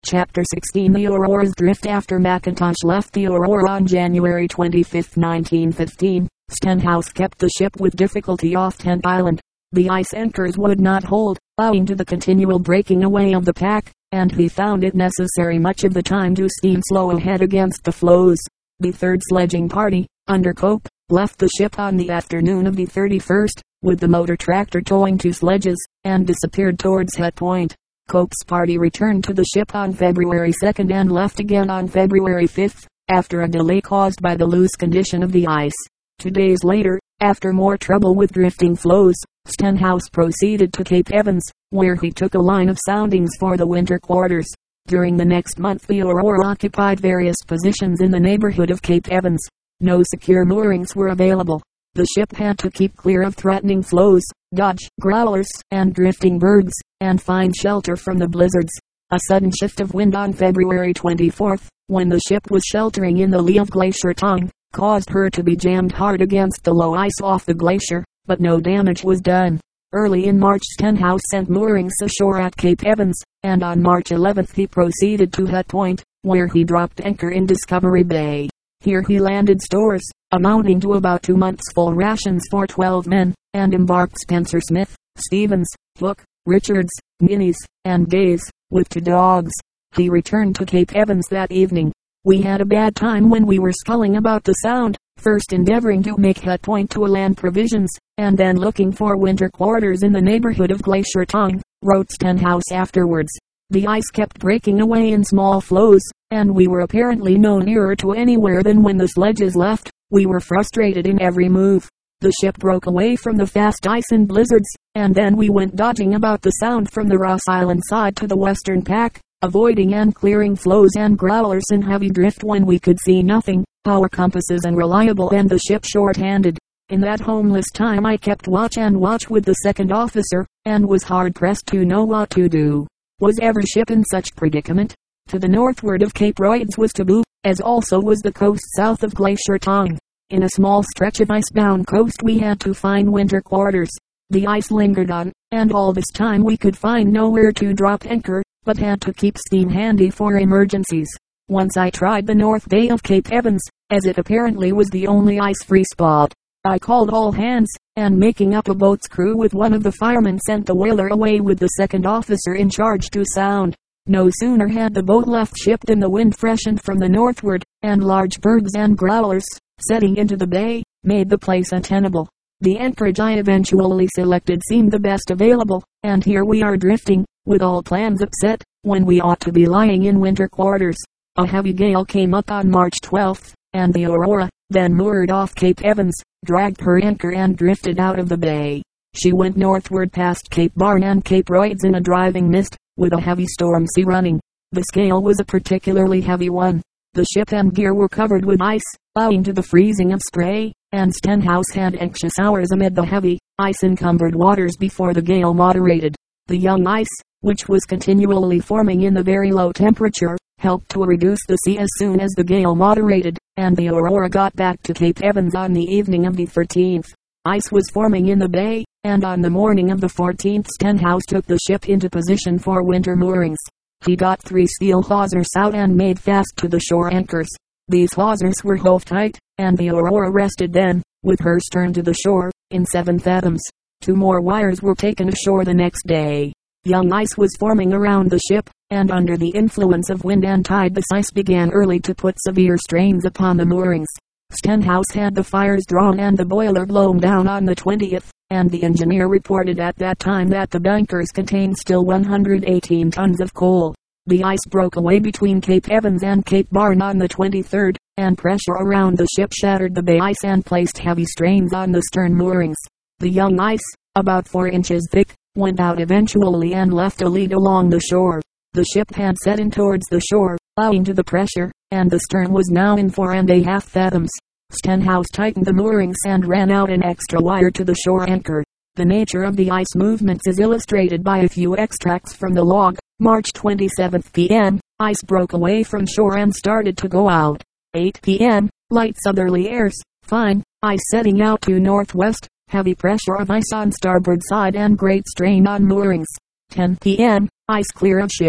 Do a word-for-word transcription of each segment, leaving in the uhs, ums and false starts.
Chapter sixteen. The Aurora's drift. After Mackintosh left the Aurora on January twenty-fifth, nineteen fifteen, Stenhouse kept the ship with difficulty off Tent Island. The ice anchors would not hold, owing to the continual breaking away of the pack, and he found it necessary much of the time to steam slow ahead against the floes. The third sledging party, under Cope, left the ship on the afternoon of the thirty-first, with the motor tractor towing two sledges, and disappeared towards Hut Point. Cope's party returned to the ship on February second and left again on February fifth, after a delay caused by the loose condition of the ice. Two days later, after more trouble with drifting floes, Stenhouse proceeded to Cape Evans, where he took a line of soundings for the winter quarters. During the next month the Aurora occupied various positions in the neighborhood of Cape Evans. No secure moorings were available. The ship had to keep clear of threatening floes, dodge growlers and drifting bergs, and find shelter from the blizzards. A sudden shift of wind on February twenty-fourth, when the ship was sheltering in the lee of Glacier Tongue, caused her to be jammed hard against the low ice off the glacier, but no damage was done. Early in March Stenhouse sent moorings ashore at Cape Evans, and on March eleventh he proceeded to Hut Point, where he dropped anchor in Discovery Bay. Here he landed stores, amounting to about two months' full rations for twelve men, and embarked Spencer Smith, Stevens, Hook, Richards, Guineas, and Gaze, with two dogs. He returned to Cape Evans that evening. We had a bad time when we were sculling about the Sound, first endeavoring to make Hut Point to land provisions, and then looking for winter quarters in the neighborhood of Glacier Tongue, wrote Stenhouse afterwards. The ice kept breaking away in small floes, and we were apparently no nearer to anywhere than when the sledges left. We were frustrated in every move. The ship broke away from the fast ice and blizzards, and then we went dodging about the Sound from the Ross Island side to the western pack, avoiding and clearing floes and growlers in heavy drift when we could see nothing, our compasses unreliable and the ship short-handed. In that homeless time I kept watch and watch with the second officer, and was hard pressed to know what to do. Was ever ship in such predicament? To the northward of Cape Royds was taboo, as also was the coast south of Glacier Tongue. In a small stretch of ice-bound coast we had to find winter quarters. The ice lingered on, and all this time we could find nowhere to drop anchor, but had to keep steam handy for emergencies. Once I tried the north bay of Cape Evans, as it apparently was the only ice-free spot. I called all hands, and making up a boat's crew with one of the firemen sent the whaler away with the second officer in charge to Sound. No sooner had the boat left ship than the wind freshened from the northward, and large bergs and growlers, setting into the bay, made the place untenable. The anchorage I eventually selected seemed the best available, and here we are drifting, with all plans upset, when we ought to be lying in winter quarters. A heavy gale came up on March twelfth, and the Aurora, then moored off Cape Evans, dragged her anchor and drifted out of the bay. She went northward past Cape Barn and Cape Royds in a driving mist, with a heavy storm sea running. The gale was a particularly heavy one. The ship and gear were covered with ice, owing to the freezing of spray, and Stenhouse had anxious hours amid the heavy, ice-encumbered waters before the gale moderated. The young ice, which was continually forming in the very low temperature, helped to reduce the sea as soon as the gale moderated, and the Aurora got back to Cape Evans on the evening of the thirteenth. Ice was forming in the bay, and on the morning of the fourteenth Stenhouse took the ship into position for winter moorings. He got three steel hawsers out and made fast to the shore anchors. These hawsers were hove tight, and the Aurora rested then, with her stern to the shore, in seven fathoms. Two more wires were taken ashore the next day. Young ice was forming around the ship, and under the influence of wind and tide this ice began early to put severe strains upon the moorings. Stenhouse had the fires drawn and the boiler blown down on the twentieth, and the engineer reported at that time that the bunkers contained still one hundred eighteen tons of coal. The ice broke away between Cape Evans and Cape Barn on the twenty-third, and pressure around the ship shattered the bay ice and placed heavy strains on the stern moorings. The young ice, about four inches thick, went out eventually and left a lead along the shore. The ship had set in towards the shore, owing to the pressure, and the stern was now in four and a half fathoms. Stenhouse tightened the moorings and ran out an extra wire to the shore anchor. The nature of the ice movements is illustrated by a few extracts from the log. March twenty-seventh p m Ice broke away from shore and started to go out. eight p m Light southerly airs, fine, ice setting out to northwest, heavy pressure of ice on starboard side and great strain on moorings. ten p m Ice clear of ship.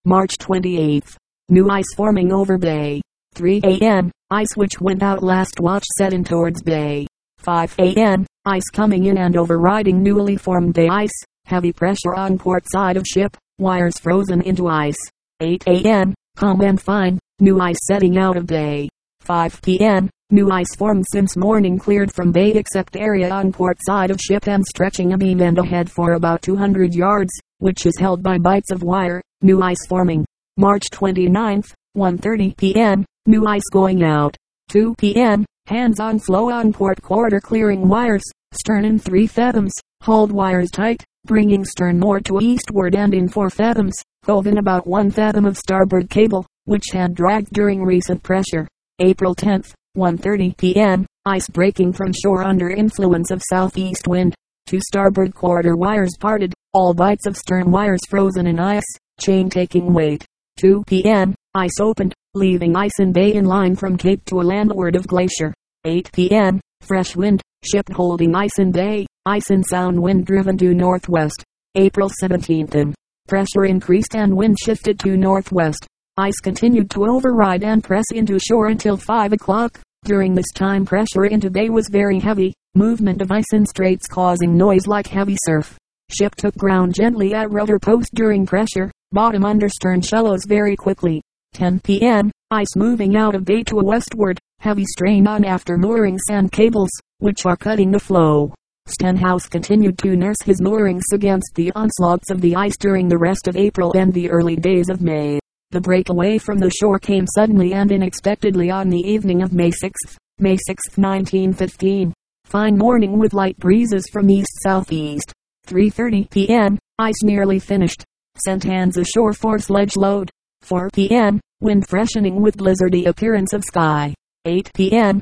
March twenty-eighth. New ice forming over bay. three A M Ice which went out last watch set in towards bay. five A M Ice coming in and overriding newly formed bay ice. Heavy pressure on port side of ship. Wires frozen into ice. eight A M Calm and fine. New ice setting out of bay. five P M New ice formed since morning, cleared from bay except area on port side of ship and stretching a beam end ahead for about two hundred yards, which is held by bights of wire. New ice forming. March twenty-ninth. one thirty P M New ice going out. two P M Hands on floe on port quarter, clearing wires. Stern in three fathoms. Hauled wires tight, bringing stern more to eastward and in four fathoms. Hove in about one fathom of starboard cable, which had dragged during recent pressure. April tenth. one thirty P M Ice breaking from shore under influence of southeast wind. Two starboard quarter wires parted. All bights of stern wires frozen in ice. Chain taking weight. two P M Ice opened, leaving ice in bay in line from cape to a landward of glacier. eight P M Fresh wind. Ship holding ice in bay. Ice in sound wind driven due northwest. April seventeenth. In. Pressure increased and wind shifted to northwest. Ice continued to override and press into shore until five o'clock. During this time pressure into bay was very heavy. Movement of ice in straits causing noise like heavy surf. Ship took ground gently at rudder post during pressure. Bottom under stern shallows very quickly. ten P M Ice moving out of bay to a westward. Heavy strain on after moorings and cables, which are cutting the flow. Stenhouse continued to nurse his moorings against the onslaughts of the ice during the rest of April and the early days of May. The breakaway from the shore came suddenly and unexpectedly on the evening of May sixth. May sixth nineteen fifteen. Fine morning with light breezes from east-southeast. three thirty P M Ice nearly finished. Sent hands ashore for sledge load. four P M Wind freshening with blizzardy appearance of sky. eight P M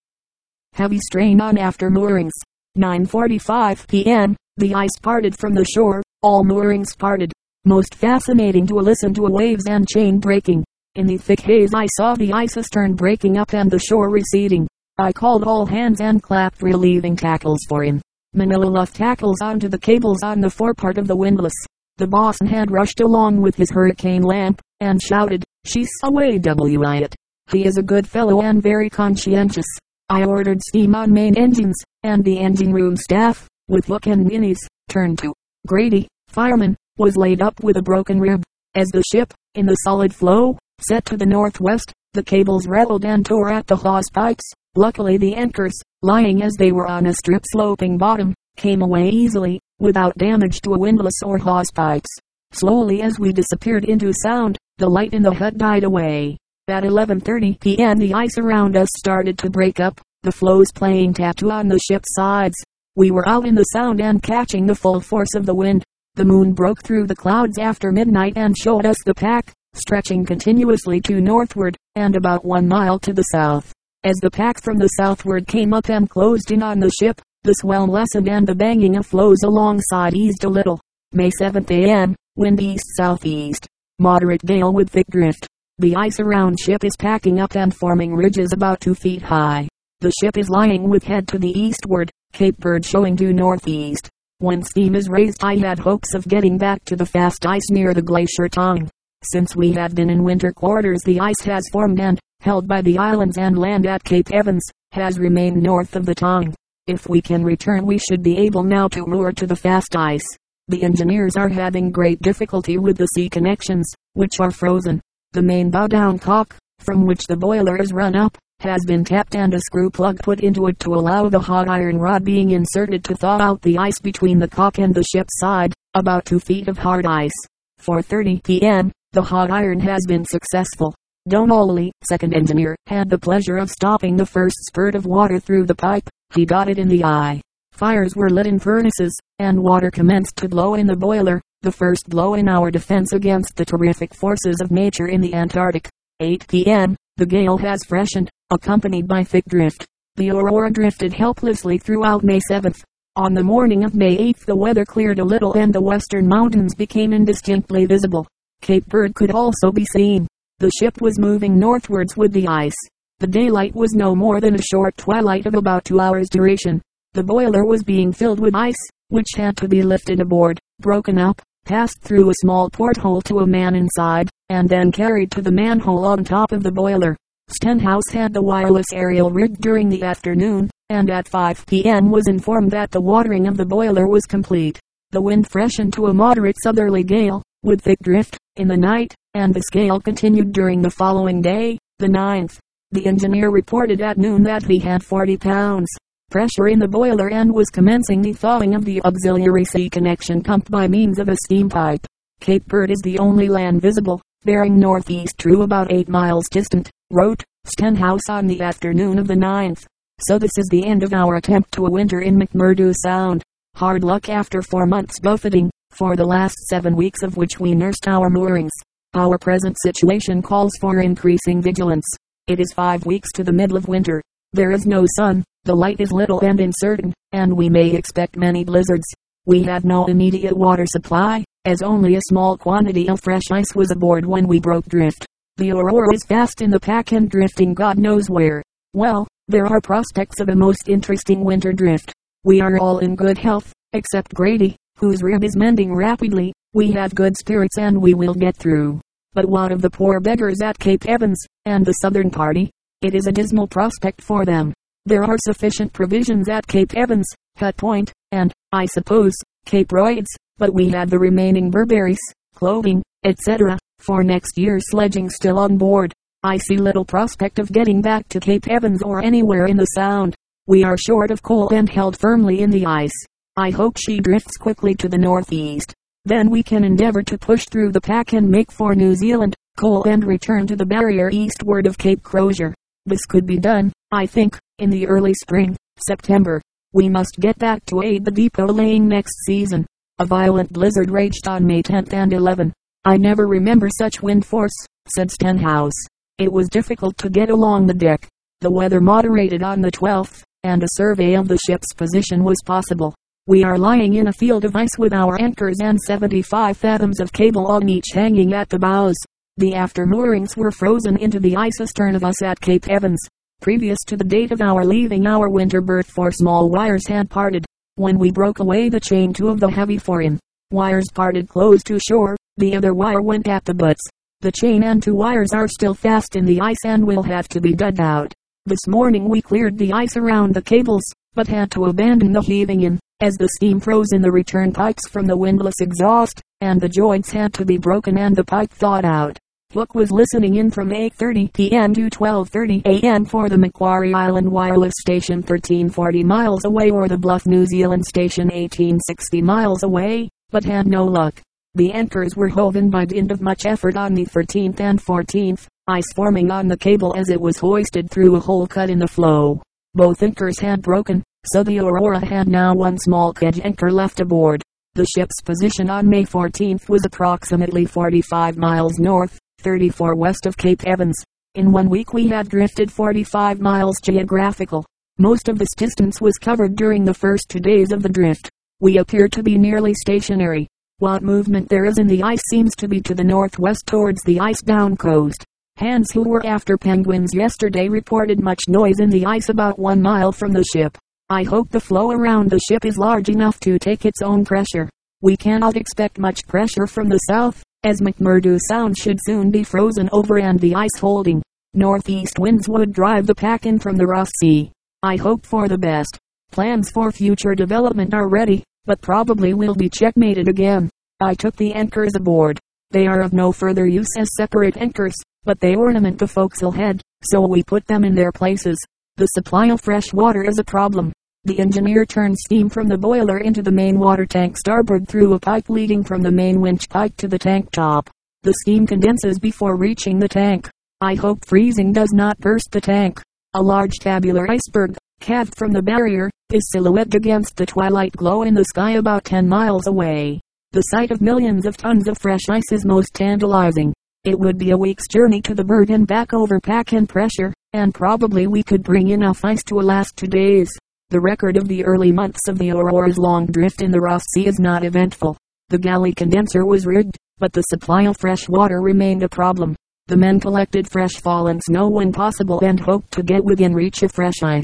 Heavy strain on after moorings. nine forty-five P M The ice parted from the shore. All moorings parted. Most fascinating to listen to waves and chain breaking. In the thick haze I saw the ice astern breaking up and the shore receding. I called all hands and clapped relieving tackles for him. Manila luff tackles onto the cables on the forepart of the windlass. The bosun had rushed along with his hurricane lamp, and shouted, "She's away, W I it. He is a good fellow and very conscientious." I ordered steam on main engines, and the engine room staff, with hook and minnies, turned to. Grady, fireman, was laid up with a broken rib. As the ship, in the solid flow, set to the northwest, the cables rattled and tore at the hawse pipes. Luckily the anchors, lying as they were on a strip sloping bottom, came away easily, without damage to a windlass or hawse pipes. Slowly as we disappeared into sound, the light in the hut died away. At eleven thirty P M the ice around us started to break up, the floes playing tattoo on the ship's sides. We were out in the sound and catching the full force of the wind. The moon broke through the clouds after midnight and showed us the pack, stretching continuously to northward, and about one mile to the south. As the pack from the southward came up and closed in on the ship, the swell lessened and the banging of floes alongside eased a little. May seventh A M Wind east-southeast. Moderate gale with thick drift. The ice around ship is packing up and forming ridges about two feet high. The ship is lying with head to the eastward, Cape Bird showing due northeast. When steam is raised I had hopes of getting back to the fast ice near the glacier tongue. Since we have been in winter quarters the ice has formed and, held by the islands and land at Cape Evans, has remained north of the tongue. If we can return we should be able now to moor to the fast ice. The engineers are having great difficulty with the sea connections, which are frozen. The main bow down cock, from which the boiler is run up, has been tapped and a screw plug put into it to allow the hot iron rod being inserted to thaw out the ice between the cock and the ship's side, about two feet of hard ice. four thirty P M The hot iron has been successful. Donnelly, second engineer, had the pleasure of stopping the first spurt of water through the pipe. He got it in the eye. Fires were lit in furnaces, and water commenced to blow in the boiler, the first blow in our defense against the terrific forces of nature in the Antarctic. eight P M The gale has freshened, accompanied by thick drift. The Aurora drifted helplessly throughout May seventh. On the morning of May eighth the weather cleared a little and the western mountains became indistinctly visible. Cape Bird could also be seen. The ship was moving northwards with the ice. The daylight was no more than a short twilight of about two hours duration. The boiler was being filled with ice, which had to be lifted aboard, broken up, passed through a small porthole to a man inside, and then carried to the manhole on top of the boiler. Stenhouse had the wireless aerial rigged during the afternoon, and at five p m was informed that the watering of the boiler was complete. The wind freshened to a moderate southerly gale, with thick drift, in the night, and this gale continued during the following day, the ninth. The engineer reported at noon that he had forty pounds pressure in the boiler and was commencing the thawing of the auxiliary sea connection pump by means of a steam pipe. Cape Bird is the only land visible, bearing northeast true about eight miles distant, wrote Stenhouse on the afternoon of the ninth. So this is the end of our attempt to a winter in McMurdo Sound. Hard luck after four months buffeting, for the last seven weeks of which we nursed our moorings. Our present situation calls for increasing vigilance. It is five weeks to the middle of winter. There is no sun, the light is little and uncertain, and we may expect many blizzards. We have no immediate water supply, as only a small quantity of fresh ice was aboard when we broke drift. The Aurora is fast in the pack and drifting God knows where. Well, there are prospects of a most interesting winter drift. We are all in good health, except Grady, whose rib is mending rapidly. We have good spirits and we will get through. But what of the poor beggars at Cape Evans, and the southern party? It is a dismal prospect for them. There are sufficient provisions at Cape Evans, Hut Point, and, I suppose, Cape Royds, but we have the remaining Burberrys, clothing, et cetera, for next year's sledging still on board. I see little prospect of getting back to Cape Evans or anywhere in the Sound. We are short of coal and held firmly in the ice. I hope she drifts quickly to the northeast. Then we can endeavor to push through the pack and make for New Zealand, coal and return to the barrier eastward of Cape Crozier. This could be done, I think, in the early spring, September. We must get back to aid the depot laying next season. A violent blizzard raged on May tenth and eleventh. I never remember such wind force, said Stenhouse. It was difficult to get along the deck. The weather moderated on the twelfth, and a survey of the ship's position was possible. We are lying in a field of ice with our anchors and seventy-five fathoms of cable on each hanging at the bows. The after moorings were frozen into the ice astern of us at Cape Evans. Previous to the date of our leaving our winter berth, four small wires had parted. When we broke away the chain, two of the heavy fore-in wires parted close to shore. The other wire went at the butts. The chain and two wires are still fast in the ice and will have to be dug out. This morning we cleared the ice around the cables, but had to abandon the heaving in, as the steam froze in the return pipes from the windlass exhaust, and the joints had to be broken and the pipe thawed out. Hook was listening in from eight thirty p m to twelve thirty a m for the Macquarie Island Wireless Station thirteen forty miles away or the Bluff New Zealand Station eighteen sixty miles away, but had no luck. The anchors were hove in by dint of much effort on the thirteenth and fourteenth, ice forming on the cable as it was hoisted through a hole cut in the floe. Both anchors had broken, so the Aurora had now one small kedge anchor left aboard. The ship's position on May fourteenth was approximately forty-five miles north, thirty-four west of Cape Evans. In one week we had drifted forty-five miles geographical. Most of this distance was covered during the first two days of the drift. We appear to be nearly stationary. What movement there is in the ice seems to be to the northwest towards the ice-bound coast. Hands who were after penguins yesterday reported much noise in the ice about one mile from the ship. I hope the floe around the ship is large enough to take its own pressure. We cannot expect much pressure from the south, as McMurdo Sound should soon be frozen over and the ice holding. Northeast winds would drive the pack in from the Ross Sea. I hope for the best. Plans for future development are ready, but probably will be checkmated again. I took the anchors aboard. They are of no further use as separate anchors, but they ornament the forecastle head, so we put them in their places. The supply of fresh water is a problem. The engineer turns steam from the boiler into the main water tank starboard through a pipe leading from the main winch pipe to the tank top. The steam condenses before reaching the tank. I hope freezing does not burst the tank. A large tabular iceberg, calved from the barrier, is silhouetted against the twilight glow in the sky about ten miles away. The sight of millions of tons of fresh ice is most tantalizing. It would be a week's journey to the Bird and back over pack and pressure, and probably we could bring enough ice to last two days. The record of the early months of the Aurora's long drift in the Ross Sea is not eventful. The galley condenser was rigged, but the supply of fresh water remained a problem. The men collected fresh fallen snow when possible and hoped to get within reach of fresh ice.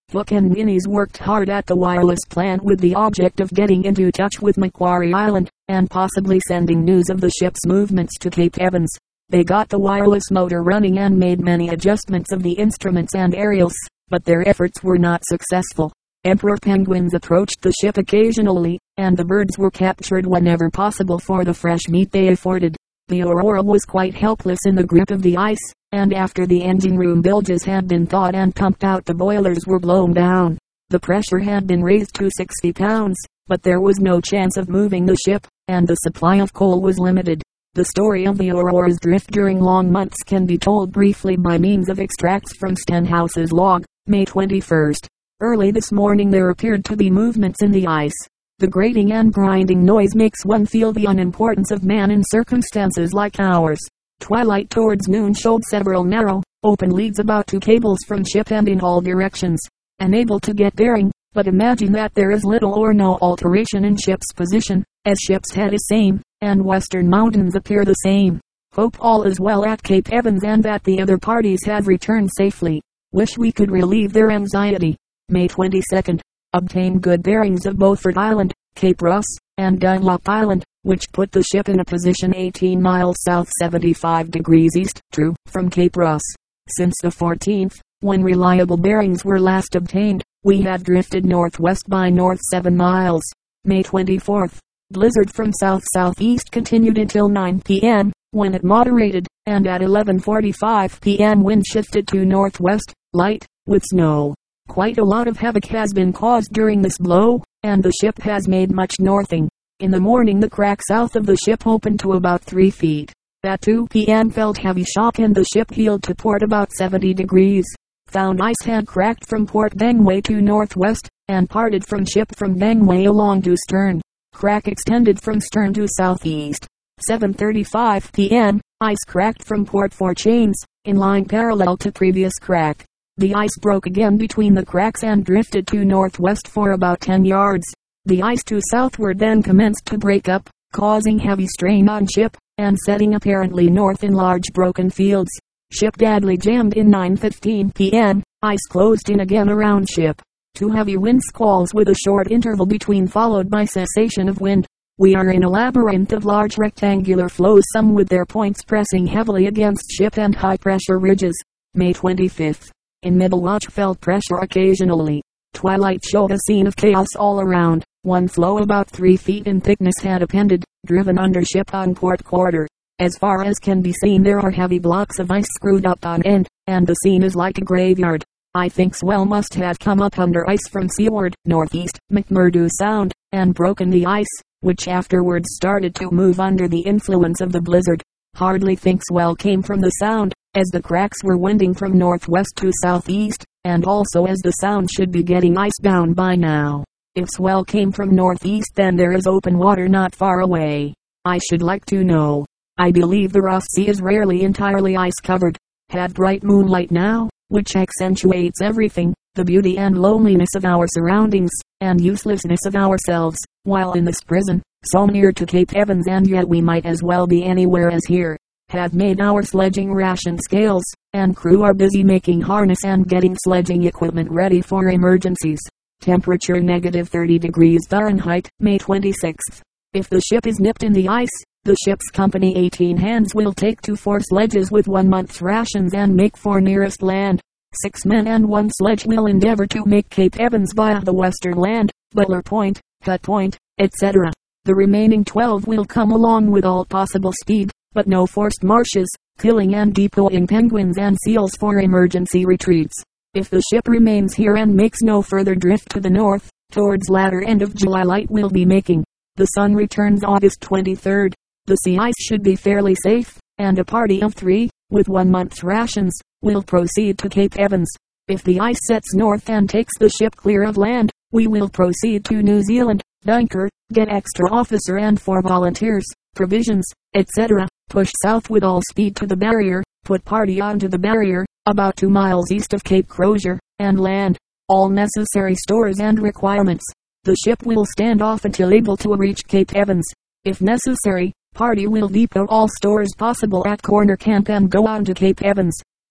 Foote and Minnies worked hard at the wireless plan with the object of getting into touch with Macquarie Island, and possibly sending news of the ship's movements to Cape Evans. They got the wireless motor running and made many adjustments of the instruments and aerials, but their efforts were not successful. Emperor penguins approached the ship occasionally, and the birds were captured whenever possible for the fresh meat they afforded. The Aurora was quite helpless in the grip of the ice, and after the engine room bilges had been thawed and pumped out, the boilers were blown down. The pressure had been raised to sixty pounds, but there was no chance of moving the ship, and the supply of coal was limited. The story of the Aurora's drift during long months can be told briefly by means of extracts from Stenhouse's log, May twenty-first. Early this morning there appeared to be movements in the ice. The grating and grinding noise makes one feel the unimportance of man in circumstances like ours. Twilight towards noon showed several narrow, open leads about two cables from ship and in all directions. Unable to get bearing, but imagine that there is little or no alteration in ship's position, as ship's head is same, and western mountains appear the same. Hope all is well at Cape Evans and that the other parties have returned safely. Wish we could relieve their anxiety. May twenty-second. Obtained good bearings of Beaufort Island, Cape Ross, and Dunlop Island, which put the ship in a position eighteen miles south seventy-five degrees east, true, from Cape Ross. Since the fourteenth, when reliable bearings were last obtained, we have drifted northwest by north seven miles. May twenty-fourth. Blizzard from south-southeast continued until nine p m, when it moderated, and at eleven forty-five p m wind shifted to northwest, light, with snow. Quite a lot of havoc has been caused during this blow, and the ship has made much northing. In the morning the crack south of the ship opened to about three feet. At two p m felt heavy shock and the ship heeled to port about seventy degrees. Found ice had cracked from Port Bangway to northwest, and parted from ship from Bangway along to stern. Crack extended from stern to southeast. seven thirty-five p m, ice cracked from Port Four Chains, in line parallel to previous crack. The ice broke again between the cracks and drifted to northwest for about ten yards. The ice to southward then commenced to break up, causing heavy strain on ship, and setting apparently north in large broken fields. Ship badly jammed in nine fifteen p m, ice closed in again around ship. Two heavy wind squalls with a short interval between followed by cessation of wind. We are in a labyrinth of large rectangular floes, some with their points pressing heavily against ship and high pressure ridges. May twenty-fifth. In middle watch felt pressure occasionally. Twilight showed a scene of chaos all around. One floe about three feet in thickness had appended, driven under ship on port quarter. As far as can be seen there are heavy blocks of ice screwed up on end, and the scene is like a graveyard. I think swell must have come up under ice from seaward, northeast, McMurdo Sound, and broken the ice, which afterwards started to move under the influence of the blizzard. Hardly think swell came from the sound, as the cracks were winding from northwest to southeast, and also as the sound should be getting icebound by now. If swell came from northeast then there is open water not far away. I should like to know. I believe the Ross Sea is rarely entirely ice covered. Had bright moonlight now, which accentuates everything, the beauty and loneliness of our surroundings, and uselessness of ourselves, while in this prison, so near to Cape Evans and yet we might as well be anywhere as here. Have made our sledging ration scales, and crew are busy making harness and getting sledging equipment ready for emergencies. Temperature negative thirty degrees Fahrenheit, May twenty-sixth. If the ship is nipped in the ice, the ship's company eighteen hands will take two four sledges with one month's rations and make for nearest land. Six men and one sledge will endeavor to make Cape Evans via the western land, Butler Point, Hut Point, et cetera. The remaining twelve will come along with all possible speed, but no forced marches, killing and depoting penguins and seals for emergency retreats. If the ship remains here and makes no further drift to the north, towards latter end of July light will be making. The sun returns August twenty-third. The sea ice should be fairly safe, and a party of three, with one month's rations, will proceed to Cape Evans. If the ice sets north and takes the ship clear of land, we will proceed to New Zealand, Dunkirk, get extra officer and four volunteers, provisions, et cetera. Push south with all speed to the barrier, put party onto the barrier, about two miles east of Cape Crozier, and land all necessary stores and requirements. The ship will stand off until able to reach Cape Evans. If necessary, party will depot all stores possible at Corner Camp and go on to Cape Evans.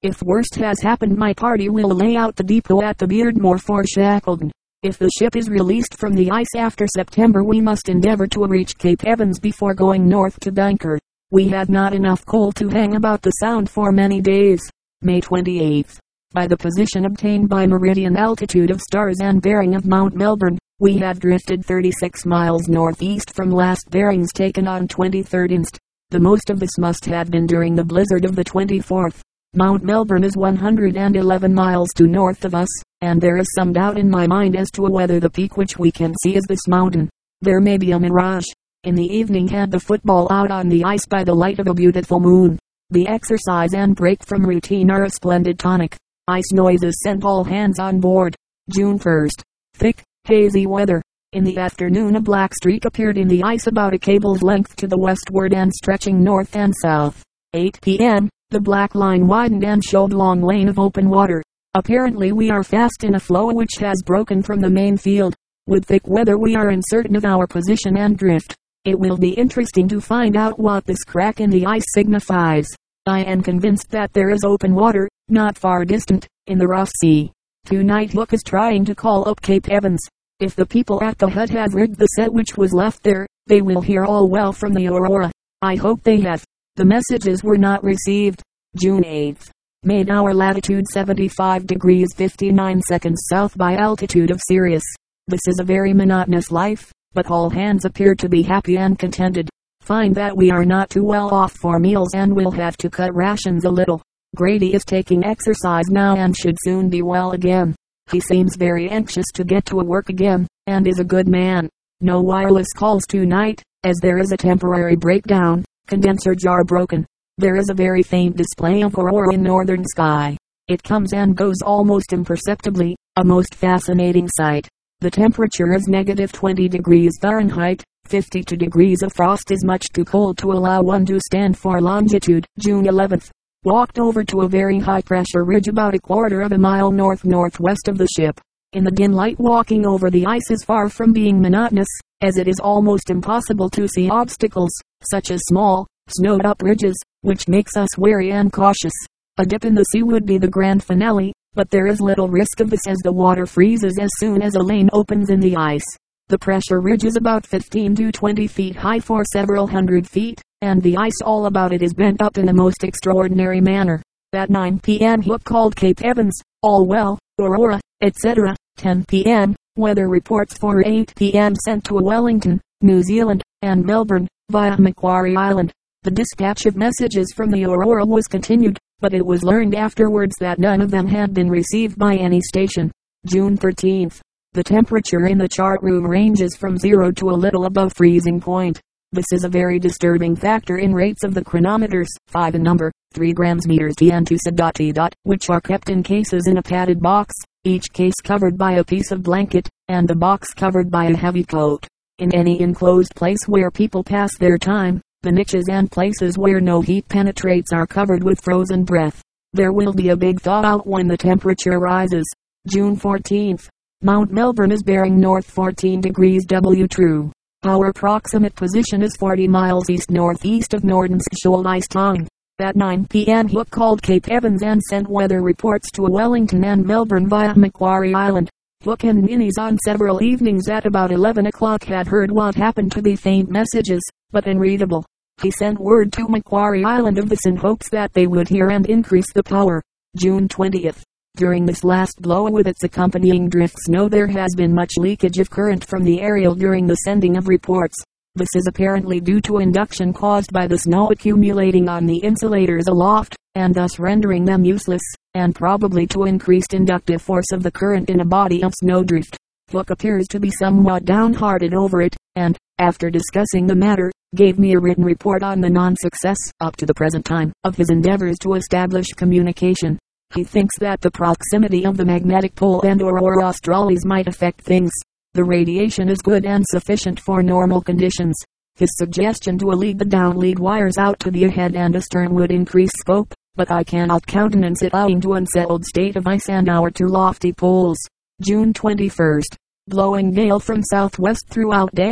If worst has happened, my party will lay out the depot at the Beardmore for Shackleton. If the ship is released from the ice after September, we must endeavor to reach Cape Evans before going north to Dunker. We have not enough coal to hang about the sound for many days. May twenty-eighth. By the position obtained by meridian altitude of stars and bearing of Mount Melbourne, we have drifted thirty-six miles northeast from last bearings taken on twenty-third instant. The most of this must have been during the blizzard of the twenty-fourth. Mount Melbourne is one hundred eleven miles to north of us, and there is some doubt in my mind as to whether the peak which we can see is this mountain. There may be a mirage. In the evening had the football out on the ice by the light of a beautiful moon. The exercise and break from routine are a splendid tonic. Ice noises sent all hands on board. June first. Thick, hazy weather. In the afternoon a black streak appeared in the ice about a cable's length to the westward and stretching north and south. eight p m The black line widened and showed long lane of open water. Apparently we are fast in a floe which has broken from the main field. With thick weather we are uncertain of our position and drift. It will be interesting to find out what this crack in the ice signifies. I am convinced that there is open water, not far distant, in the Ross Sea. Tonight Hook is trying to call up Cape Evans. If the people at the hut have rigged the set which was left there, they will hear all well from the Aurora. I hope they have. The messages were not received. June eighth. Made our latitude seventy-five degrees fifty-nine seconds south by altitude of Sirius. This is a very monotonous life, but all hands appear to be happy and contented. Find that we are not too well off for meals and will have to cut rations a little. Grady is taking exercise now and should soon be well again. He seems very anxious to get to work again, and is a good man. No wireless calls tonight, as there is a temporary breakdown. Condenser jar broken. There is a very faint display of aurora in northern sky. It comes and goes almost imperceptibly, a most fascinating sight. The temperature is negative twenty degrees Fahrenheit, fifty-two degrees of frost is much too cold to allow one to stand for longitude. June eleventh. Walked over to a very high pressure ridge about a quarter of a mile north-northwest of the ship. In the dim light walking over the ice is far from being monotonous, as it is almost impossible to see obstacles, such as small, snowed-up ridges, which makes us wary and cautious. A dip in the sea would be the grand finale, but there is little risk of this as the water freezes as soon as a lane opens in the ice. The pressure ridge is about fifteen to twenty feet high for several hundred feet, and the ice all about it is bent up in a most extraordinary manner. At nine p m Hook called Cape Evans, all well, Aurora, et cetera. ten p m Weather reports for eight p m sent to Wellington, New Zealand, and Melbourne, via Macquarie Island. The dispatch of messages from the Aurora was continued, but it was learned afterwards that none of them had been received by any station. June thirteenth. The temperature in the chart room ranges from zero to a little above freezing point. This is a very disturbing factor in rates of the chronometers, five in number, three grams meters T and two dot T dot, which are kept in cases in a padded box, each case covered by a piece of blanket, and the box covered by a heavy coat. In any enclosed place where people pass their time, the niches and places where no heat penetrates are covered with frozen breath. There will be a big thaw out when the temperature rises. June fourteenth. Mount Melbourne is bearing north fourteen degrees W true. Our approximate position is forty miles east-northeast of Norden's Shoal Ice Tongue. At nine p m Hook called Cape Evans and sent weather reports to Wellington and Melbourne via Macquarie Island. Hook and Minnie's on several evenings at about eleven o'clock had heard what happened to be faint messages, but unreadable. He sent word to Macquarie Island of this in hopes that they would hear and increase the power. June twentieth. During this last blow with its accompanying drift snow there has been much leakage of current from the aerial during the sending of reports. This is apparently due to induction caused by the snow accumulating on the insulators aloft, and thus rendering them useless, and probably to increased inductive force of the current in a body of snowdrift. Hook appears to be somewhat downhearted over it, and, after discussing the matter, gave me a written report on the non-success, up to the present time, of his endeavors to establish communication. He thinks that the proximity of the magnetic pole and aurora australis might affect things. The radiation is good and sufficient for normal conditions. His suggestion to lead the down-lead wires out to the ahead and astern would increase scope, but I cannot countenance it owing to unsettled state of ice and our too lofty poles. June twenty-first. Blowing gale from southwest throughout day,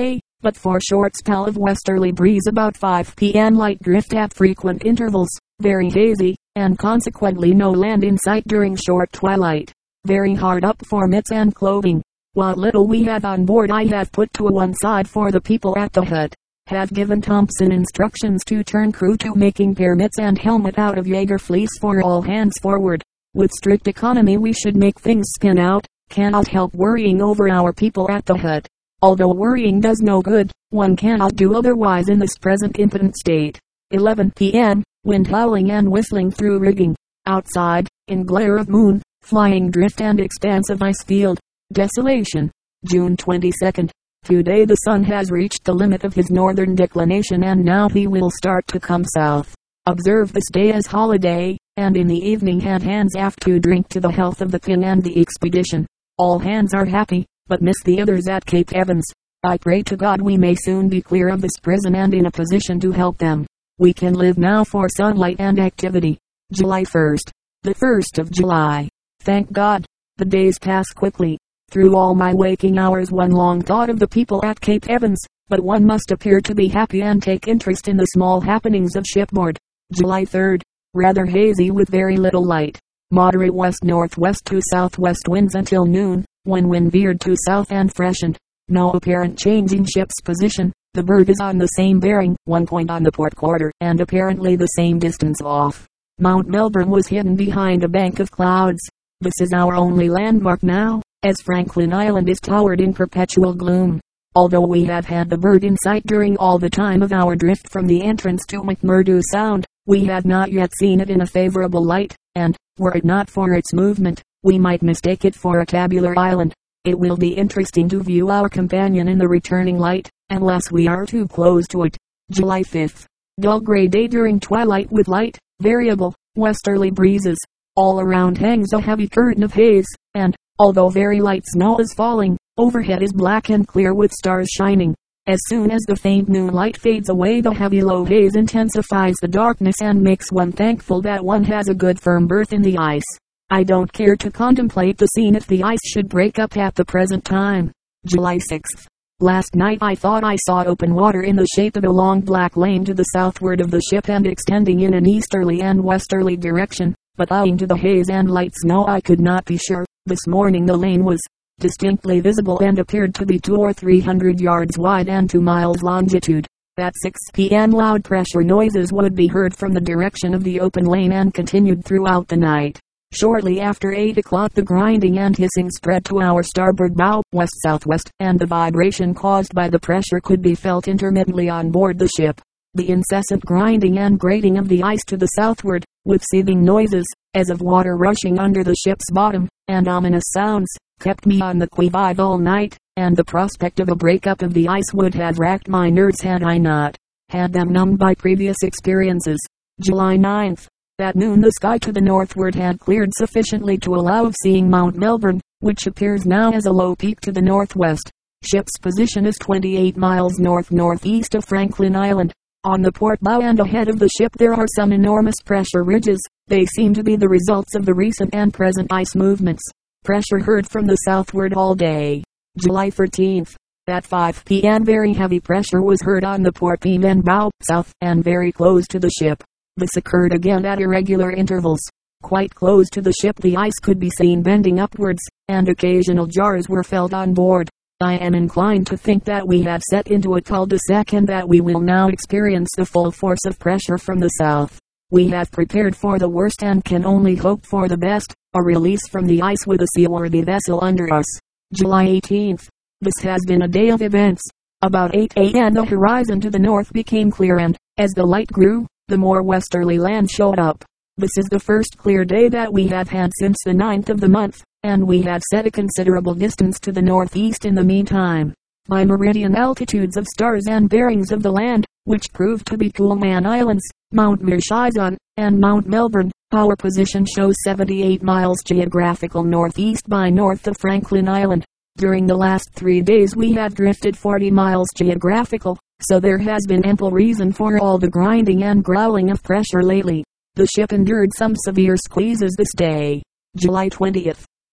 but for short spell of westerly breeze about five p m light drift at frequent intervals, very hazy, and consequently no land in sight during short twilight. Very hard up for mitts and clothing. What little we have on board I have put to one side for the people at the hut. Have given Thompson instructions to turn crew to making pair mitts and helmet out of Jaeger fleece for all hands forward. With strict economy we should make things spin out. Cannot help worrying over our people at the hut. Although worrying does no good, one cannot do otherwise in this present impotent state. eleven p m Wind howling and whistling through rigging. Outside, in glare of moon, flying drift and expanse of ice field. Desolation. June twenty-second. Today the sun has reached the limit of his northern declination and now he will start to come south. Observe this day as holiday, and in the evening had hands aft to drink to the health of the king and the expedition. All hands are happy, but miss the others at Cape Evans. I pray to God we may soon be clear of this prison and in a position to help them. We can live now for sunlight and activity. July first. The first of July. Thank God. The days pass quickly. Through all my waking hours one long thought of the people at Cape Evans, but one must appear to be happy and take interest in the small happenings of shipboard. July third. Rather hazy with very little light. Moderate west-northwest to southwest winds until noon, when wind veered to south and freshened. No apparent change in ship's position. The bird is on the same bearing, one point on the port quarter, and apparently the same distance off. Mount Melbourne was hidden behind a bank of clouds. This is our only landmark now, as Franklin Island is towered in perpetual gloom. Although we have had the bird in sight during all the time of our drift from the entrance to McMurdo Sound, we have not yet seen it in a favorable light, and, were it not for its movement, we might mistake it for a tabular island. It will be interesting to view our companion in the returning light, unless we are too close to it. July fifth. Dull gray day during twilight with light, variable, westerly breezes. All around hangs a heavy curtain of haze, and, although very light snow is falling, overhead is black and clear with stars shining. As soon as the faint moonlight fades away the heavy low haze intensifies the darkness and makes one thankful that one has a good firm berth in the ice. I don't care to contemplate the scene if the ice should break up at the present time. July sixth. Last night I thought I saw open water in the shape of a long black lane to the southward of the ship and extending in an easterly and westerly direction, but owing to the haze and light snow I could not be sure. This morning the lane was distinctly visible and appeared to be two or three hundred yards wide and two miles longitude. At six p m loud pressure noises would be heard from the direction of the open lane and continued throughout the night. Shortly after eight o'clock the grinding and hissing spread to our starboard bow, west-southwest, and the vibration caused by the pressure could be felt intermittently on board the ship. The incessant grinding and grating of the ice to the southward, with seething noises, as of water rushing under the ship's bottom, and ominous sounds, kept me on the qui vive all night, and the prospect of a break-up of the ice would have racked my nerves had I not had them numbed by previous experiences. July ninth. At noon the sky to the northward had cleared sufficiently to allow of seeing Mount Melbourne, which appears now as a low peak to the northwest. Ship's position is twenty-eight miles north-northeast of Franklin Island. On the port bow and ahead of the ship there are some enormous pressure ridges. They seem to be the results of the recent and present ice movements. Pressure heard from the southward all day. July thirteenth. At five p m very heavy pressure was heard on the port beam and bow, south, and very close to the ship. This occurred again at irregular intervals. Quite close to the ship the ice could be seen bending upwards, and occasional jars were felt on board. I am inclined to think that we have set into a cul-de-sac and that we will now experience the full force of pressure from the south. We have prepared for the worst and can only hope for the best, a release from the ice with a seaworthy vessel under us. July eighteenth. This has been a day of events. About eight a m the horizon to the north became clear and, as the light grew, the more westerly land showed up. This is the first clear day that we have had since the ninth of the month, and we have set a considerable distance to the northeast in the meantime. By meridian altitudes of stars and bearings of the land, which proved to be Coolman Islands, Mount Mirshizon, and Mount Melbourne, our position shows seventy-eight miles geographical northeast by north of Franklin Island. During the last three days we have drifted forty miles geographical, so there has been ample reason for all the grinding and growling of pressure lately. The ship endured some severe squeezes this day. July twentieth.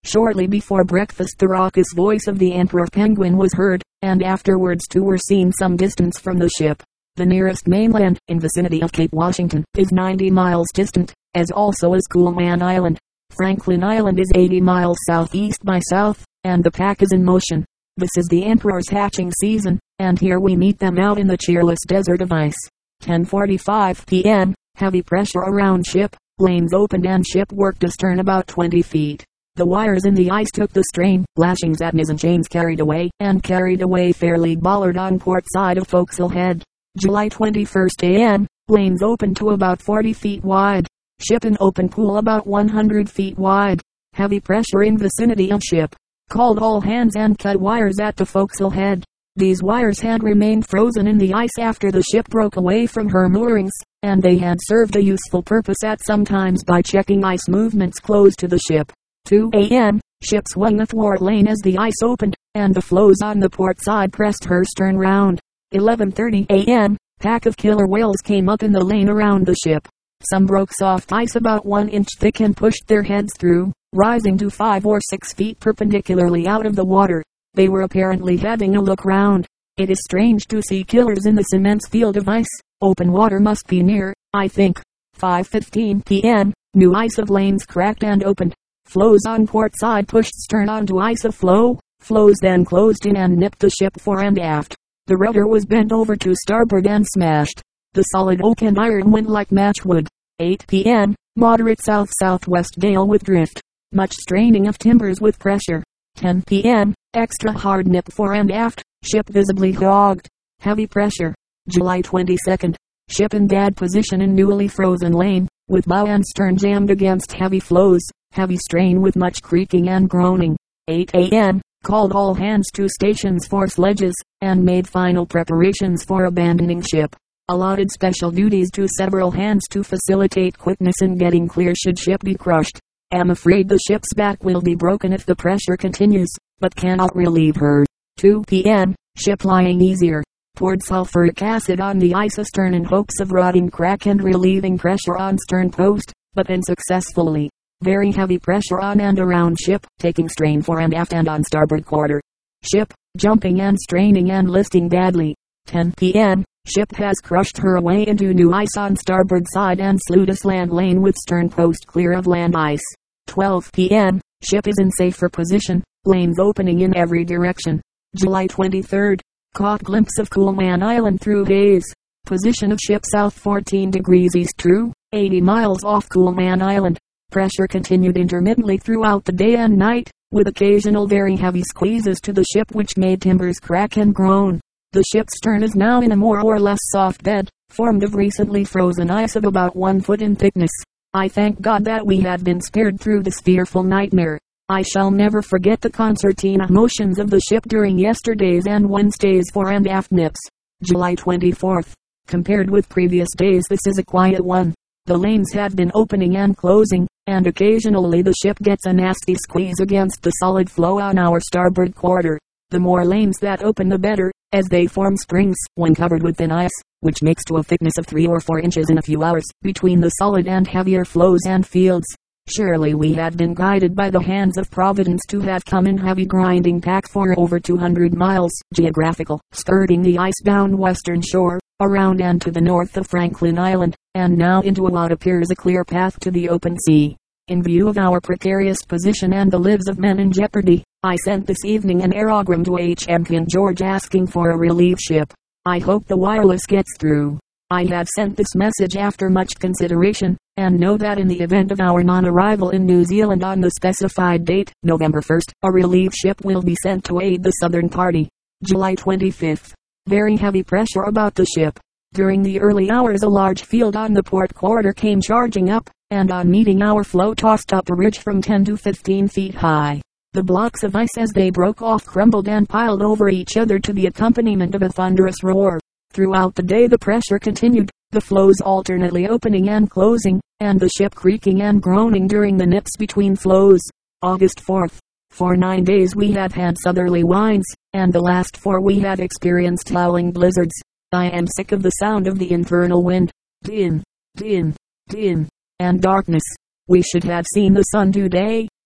Shortly before breakfast the raucous voice of the Emperor Penguin was heard, and afterwards two were seen some distance from the ship. The nearest mainland, in vicinity of Cape Washington, is ninety miles distant, as also is Coolman Island. Franklin Island is eighty miles southeast by south, and the pack is in motion. This is the Emperor's hatching season, and here we meet them out in the cheerless desert of ice. ten forty-five p m Heavy pressure around ship. Lanes opened and ship worked astern about twenty feet. The wires in the ice took the strain. Lashings at mizzen chains carried away, and carried away fairly bollard on port side of forecastle head. July twenty-first a m Lanes opened to about forty feet wide. Ship in open pool about one hundred feet wide. Heavy pressure in vicinity of ship. Called all hands and cut wires at the forecastle head. These wires had remained frozen in the ice after the ship broke away from her moorings, and they had served a useful purpose at some times by checking ice movements close to the ship. two a m Ship swung athwart lane as the ice opened, and the floes on the port side pressed her stern round. eleven thirty a m Pack of killer whales came up in the lane around the ship. Some broke soft ice about one inch thick and pushed their heads through, rising to five or six feet perpendicularly out of the water. They were apparently having a look round. It is strange to see killers in this immense field of ice. Open water must be near, I think. five fifteen p m New ice of lanes cracked and opened. Floes on port side pushed stern onto ice of floe. Floes then closed in and nipped the ship fore and aft. The rudder was bent over to starboard and smashed. The solid oak and iron went like matchwood. eight p m Moderate south-southwest gale with drift. Much straining of timbers with pressure. ten p m Extra hard nip fore and aft. Ship visibly hogged. Heavy pressure. July twenty-second. Ship in bad position in newly frozen lane, with bow and stern jammed against heavy floes. Heavy strain with much creaking and groaning. eight a m Called all hands to stations for sledges, and made final preparations for abandoning ship. Allotted special duties to several hands to facilitate quickness in getting clear should ship be crushed. Am afraid the ship's back will be broken if the pressure continues, but cannot relieve her. two p m Ship lying easier. Poured sulfuric acid on the ice astern in hopes of rotting crack and relieving pressure on stern post, but unsuccessfully. Very heavy pressure on and around ship, taking strain fore and aft and on starboard quarter. Ship, jumping and straining and listing badly. ten p m Ship has crushed her way into new ice on starboard side and slewed aslant lane with stern post clear of land ice. twelve p m Ship is in safer position, lanes opening in every direction. July twenty-third. Caught glimpse of Coolman Island through haze. Position of ship south fourteen degrees east true, eighty miles off Coolman Island. Pressure continued intermittently throughout the day and night, with occasional very heavy squeezes to the ship which made timbers crack and groan. The ship's stern is now in a more or less soft bed, formed of recently frozen ice of about one foot in thickness. I thank God that we had been spared through this fearful nightmare. I shall never forget the concertina motions of the ship during yesterday's and Wednesday's fore and aft nips. July twenty-fourth. Compared with previous days this is a quiet one. The lanes have been opening and closing, and occasionally the ship gets a nasty squeeze against the solid floe on our starboard quarter. The more lanes that open the better, as they form springs, when covered with thin ice, which makes to a thickness of three or four inches in a few hours, between the solid and heavier floes and fields. Surely we had been guided by the hands of Providence to have come in heavy grinding pack for over two hundred miles, geographical, skirting the ice-bound western shore, around and to the north of Franklin Island, and now into what appears a clear path to the open sea. In view of our precarious position and the lives of men in jeopardy, I sent this evening an aerogram to H M King George asking for a relief ship. I hope the wireless gets through. I have sent this message after much consideration, and know that in the event of our non-arrival in New Zealand on the specified date, November first, a relief ship will be sent to aid the southern party. July twenty-fifth. Very heavy pressure about the ship. During the early hours a large field on the port quarter came charging up, and on meeting our floe tossed up a ridge from ten to fifteen feet high. The blocks of ice as they broke off crumbled and piled over each other to the accompaniment of a thunderous roar. Throughout the day the pressure continued, the floes alternately opening and closing, and the ship creaking and groaning during the nips between floes. August fourth. For nine days we have had southerly winds, and the last four we have experienced howling blizzards. I am sick of the sound of the infernal wind. Din, din, din, and darkness. We should have seen the sun today,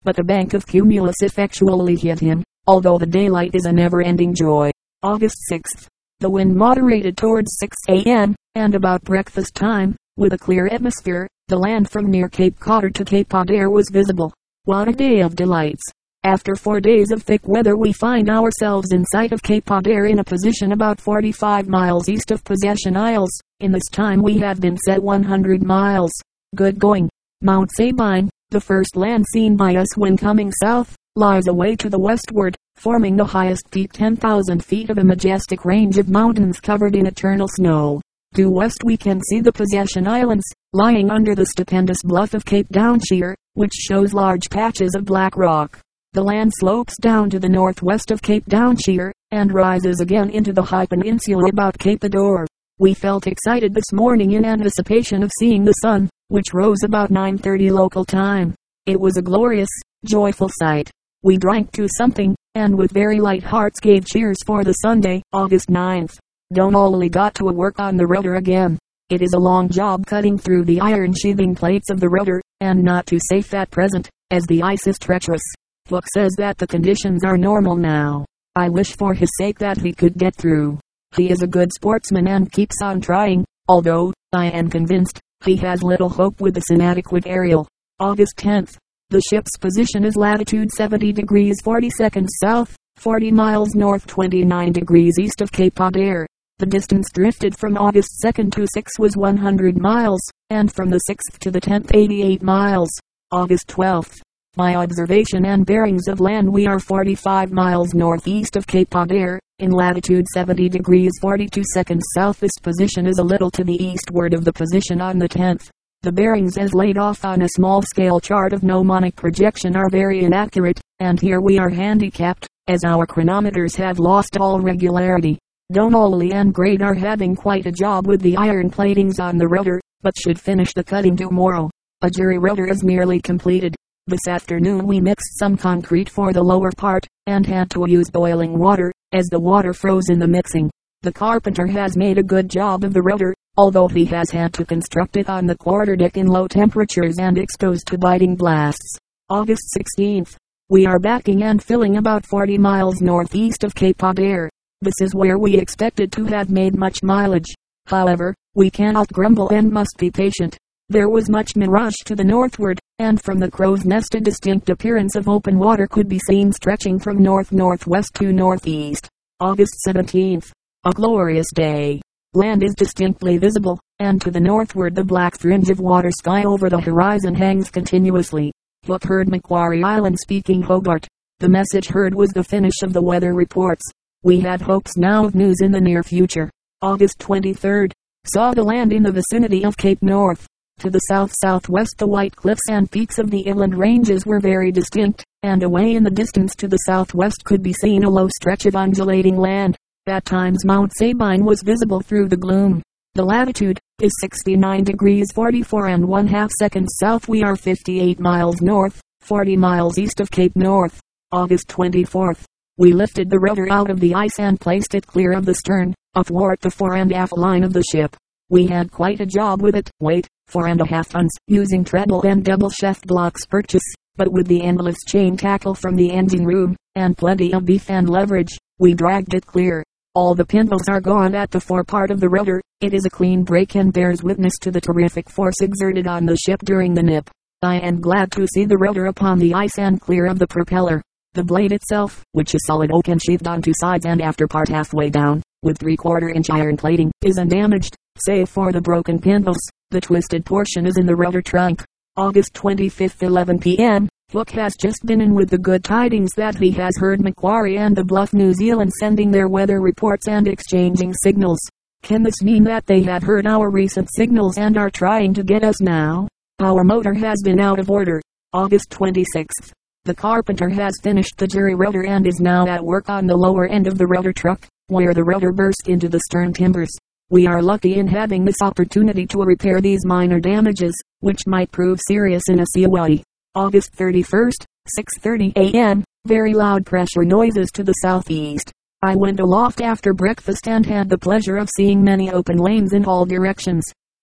but the bank of cumulus effectually hid him, although the daylight is a never-ending joy. August sixth. The wind moderated towards six a m, and about breakfast time, with a clear atmosphere, the land from near Cape Cotter to Cape Adair was visible. What a day of delights! After four days of thick weather we find ourselves in sight of Cape Adair in a position about forty-five miles east of Possession Isles. In this time we have been set one hundred miles. Good going. Mount Sabine, the first land seen by us when coming south, lies away to the westward, forming the highest peak ten thousand feet of a majestic range of mountains covered in eternal snow. Due west we can see the Possession Islands, lying under the stupendous bluff of Cape Downshire, which shows large patches of black rock. The land slopes down to the northwest of Cape Downshire, and rises again into the high peninsula about Cape Adore. We felt excited this morning in anticipation of seeing the sun, which rose about nine thirty local time. It was a glorious, joyful sight. We drank to something, and with very light hearts gave cheers for the Sunday, August ninth. Donnelly got to work on the rudder again. It is a long job cutting through the iron sheathing plates of the rudder, and not too safe at present, as the ice is treacherous. Foote says that the conditions are normal now. I wish for his sake that he could get through. He is a good sportsman and keeps on trying, although, I am convinced, he has little hope with this inadequate aerial. August tenth. The ship's position is latitude seventy degrees forty seconds south, forty miles north, twenty-nine degrees east of Cape Adair. The distance drifted from August second to sixth was one hundred miles, and from the sixth to the tenth eighty-eight miles. August twelfth. By observation and bearings of land we are forty-five miles northeast of Cape Adair, in latitude seventy degrees forty-two seconds south. This position is a little to the eastward of the position on the tenth. The bearings as laid off on a small scale chart of mnemonic projection are very inaccurate, and here we are handicapped, as our chronometers have lost all regularity. Donnelly and Grade are having quite a job with the iron platings on the rudder, but should finish the cutting tomorrow. A jury rudder is nearly completed. This afternoon we mixed some concrete for the lower part, and had to use boiling water, as the water froze in the mixing. The carpenter has made a good job of the rudder, although he has had to construct it on the quarterdeck in low temperatures and exposed to biting blasts. August sixteenth. We are backing and filling about forty miles northeast of Cape Adair. This is where we expected to have made much mileage. However, we cannot grumble and must be patient. There was much mirage to the northward, and from the Crow's Nest a distinct appearance of open water could be seen stretching from north-northwest to northeast. August seventeenth. A glorious day. Land is distinctly visible, and to the northward the black fringe of water sky over the horizon hangs continuously. Foote heard Macquarie Island speaking Hobart. The message heard was the finish of the weather reports. We had hopes now of news in the near future. August twenty-third. Saw the land in the vicinity of Cape North. To the south-southwest the white cliffs and peaks of the inland ranges were very distinct, and away in the distance to the southwest could be seen a low stretch of undulating land. At times Mount Sabine was visible through the gloom. The latitude is sixty-nine degrees forty-four and one half seconds south. We are fifty-eight miles north, forty miles east of Cape North. August twenty-fourth. We lifted the rudder out of the ice and placed it clear of the stern, athwart the fore and aft line of the ship. We had quite a job with it. Weight, four and a half tons, using treadle and double shaft blocks purchase, but with the endless chain tackle from the engine room, and plenty of beef and leverage, we dragged it clear. All the pinwheels are gone at the fore part of the rudder. It is a clean break and bears witness to the terrific force exerted on the ship during the nip. I am glad to see the rudder upon the ice and clear of the propeller. The blade itself, which is solid oak and sheathed on two sides and after part halfway down, with three-quarter inch iron plating, is undamaged, save for the broken pinwheels. The twisted portion is in the rudder trunk. August twenty-fifth, eleven p m Foote has just been in with the good tidings that he has heard Macquarie and the Bluff, New Zealand sending their weather reports and exchanging signals. Can this mean that they have heard our recent signals and are trying to get us now? Our motor has been out of order. August twenty-sixth. The carpenter has finished the jury rudder and is now at work on the lower end of the rudder truck, where the rudder burst into the stern timbers. We are lucky in having this opportunity to repair these minor damages, which might prove serious in a sea way. August thirty-first, six thirty a m Very loud pressure noises to the southeast. I went aloft after breakfast and had the pleasure of seeing many open lanes in all directions.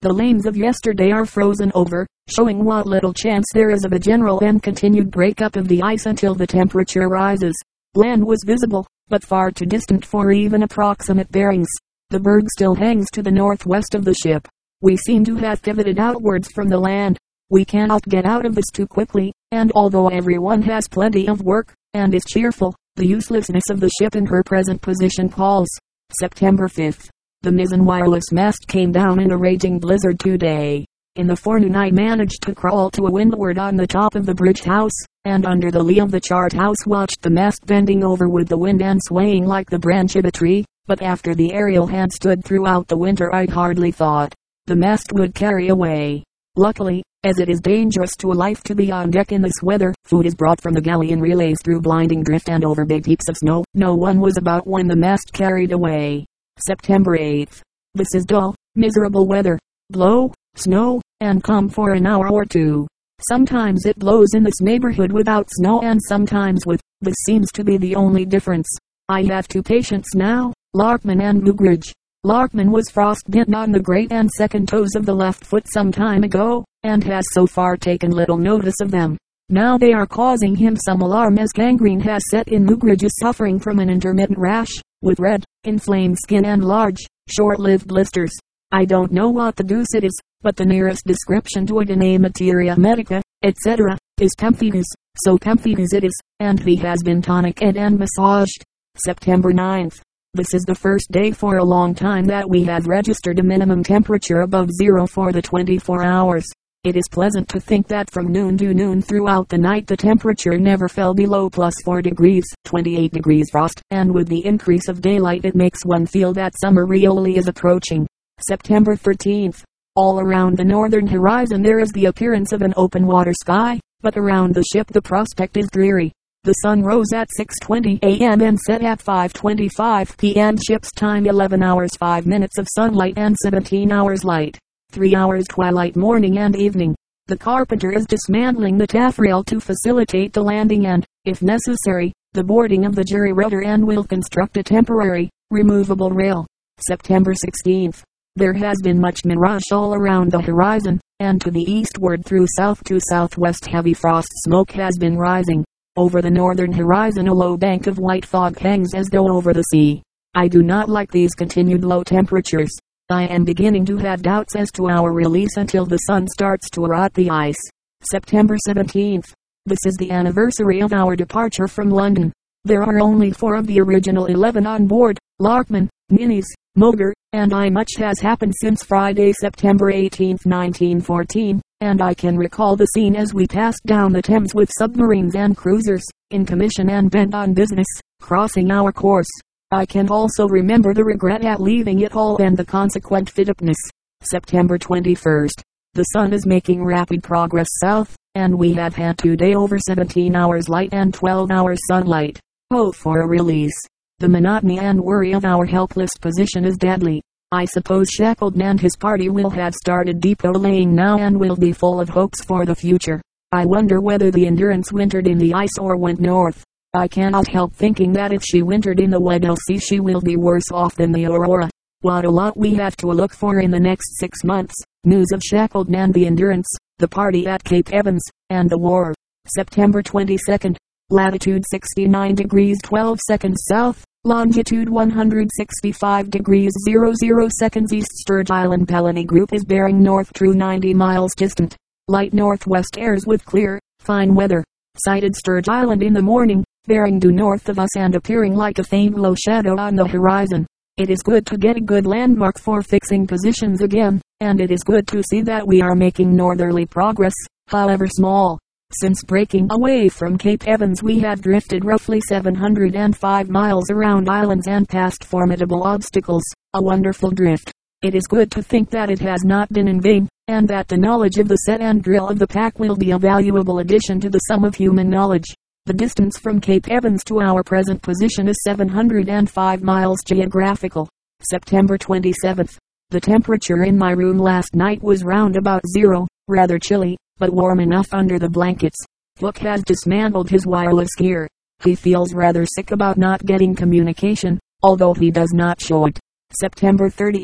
The lanes of yesterday are frozen over, showing what little chance there is of a general and continued breakup of the ice until the temperature rises. Land was visible, but far too distant for even approximate bearings. The berg still hangs to the northwest of the ship. We seem to have pivoted outwards from the land. We cannot get out of this too quickly, and although everyone has plenty of work, and is cheerful, the uselessness of the ship in her present position calls. September fifth. The mizzen wireless mast came down in a raging blizzard today. In the forenoon I managed to crawl to a windward on the top of the bridge house, and under the lee of the chart house watched the mast bending over with the wind and swaying like the branch of a tree, but after the aerial had stood throughout the winter I hardly thought the mast would carry away. Luckily, as it is dangerous to a life to be on deck in this weather, food is brought from the galley in relays through blinding drift and over big heaps of snow. No one was about when the mast carried away. September eighth. This is dull, miserable weather. Blow, snow, and come for an hour or two. Sometimes it blows in this neighborhood without snow and sometimes with. This seems to be the only difference. I have two patients now, Larkman and Mugridge. Larkman was frostbitten on the great and second toes of the left foot some time ago, and has so far taken little notice of them. Now they are causing him some alarm as gangrene has set in. Mugridge is suffering from an intermittent rash, with red, inflamed skin and large, short-lived blisters. I don't know what the deuce it is, but the nearest description to it in a materia medica, et cetera, is pemphigus, so pemphigus it is, and he has been tonic-ed and massaged. September ninth. This is the first day for a long time that we have registered a minimum temperature above zero for the twenty-four hours. It is pleasant to think that from noon to noon throughout the night the temperature never fell below plus four degrees, twenty-eight degrees frost, and with the increase of daylight it makes one feel that summer really is approaching. September thirteenth. All around the northern horizon there is the appearance of an open water sky, but around the ship the prospect is dreary. The sun rose at six twenty a m and set at five twenty-five p m Ship's time eleven hours five minutes of sunlight and seventeen hours light. three hours twilight morning and evening. The carpenter is dismantling the taffrail to facilitate the landing and, if necessary, the boarding of the jury rudder and will construct a temporary, removable rail. September sixteenth. There has been much mirage all around the horizon, and to the eastward through south to southwest heavy frost smoke has been rising. Over the northern horizon a low bank of white fog hangs as though over the sea. I do not like these continued low temperatures. I am beginning to have doubts as to our release until the sun starts to rot the ice. September seventeenth. This is the anniversary of our departure from London. There are only four of the original eleven on board, Larkman, Minnies, Moger, and I. Much has happened since Friday, September eighteenth, nineteen fourteen, and I can recall the scene as we passed down the Thames with submarines and cruisers, in commission and bent on business, crossing our course. I can also remember the regret at leaving it all and the consequent fitupness. September twenty-first. The sun is making rapid progress south, and we have had today over seventeen hours light and twelve hours sunlight. Oh, for a release! The monotony and worry of our helpless position is deadly. I suppose Shackleton and his party will have started depot laying now and will be full of hopes for the future. I wonder whether the Endurance wintered in the ice or went north. I cannot help thinking that if she wintered in the Weddell Sea she will be worse off than the Aurora. What a lot we have to look for in the next six months. News of Shackleton and the Endurance, the party at Cape Evans, and the war. September twenty-second. Latitude sixty-nine degrees twelve seconds south. Longitude one hundred sixty-five degrees zero zero seconds east. Sturge Island Pelony Group is bearing north true ninety miles distant. Light northwest airs with clear, fine weather. Sighted Sturge Island in the morning, bearing due north of us and appearing like a faint low shadow on the horizon. It is good to get a good landmark for fixing positions again, and it is good to see that we are making northerly progress, however small. Since breaking away from Cape Evans we have drifted roughly seven hundred five miles around islands and past formidable obstacles, a wonderful drift. It is good to think that it has not been in vain, and that the knowledge of the set and drill of the pack will be a valuable addition to the sum of human knowledge. The distance from Cape Evans to our present position is seven hundred five miles geographical. September twenty-seventh. The temperature in my room last night was round about zero, rather chilly, but warm enough under the blankets. Hook has dismantled his wireless gear. He feels rather sick about not getting communication, although he does not show it. September thirtieth.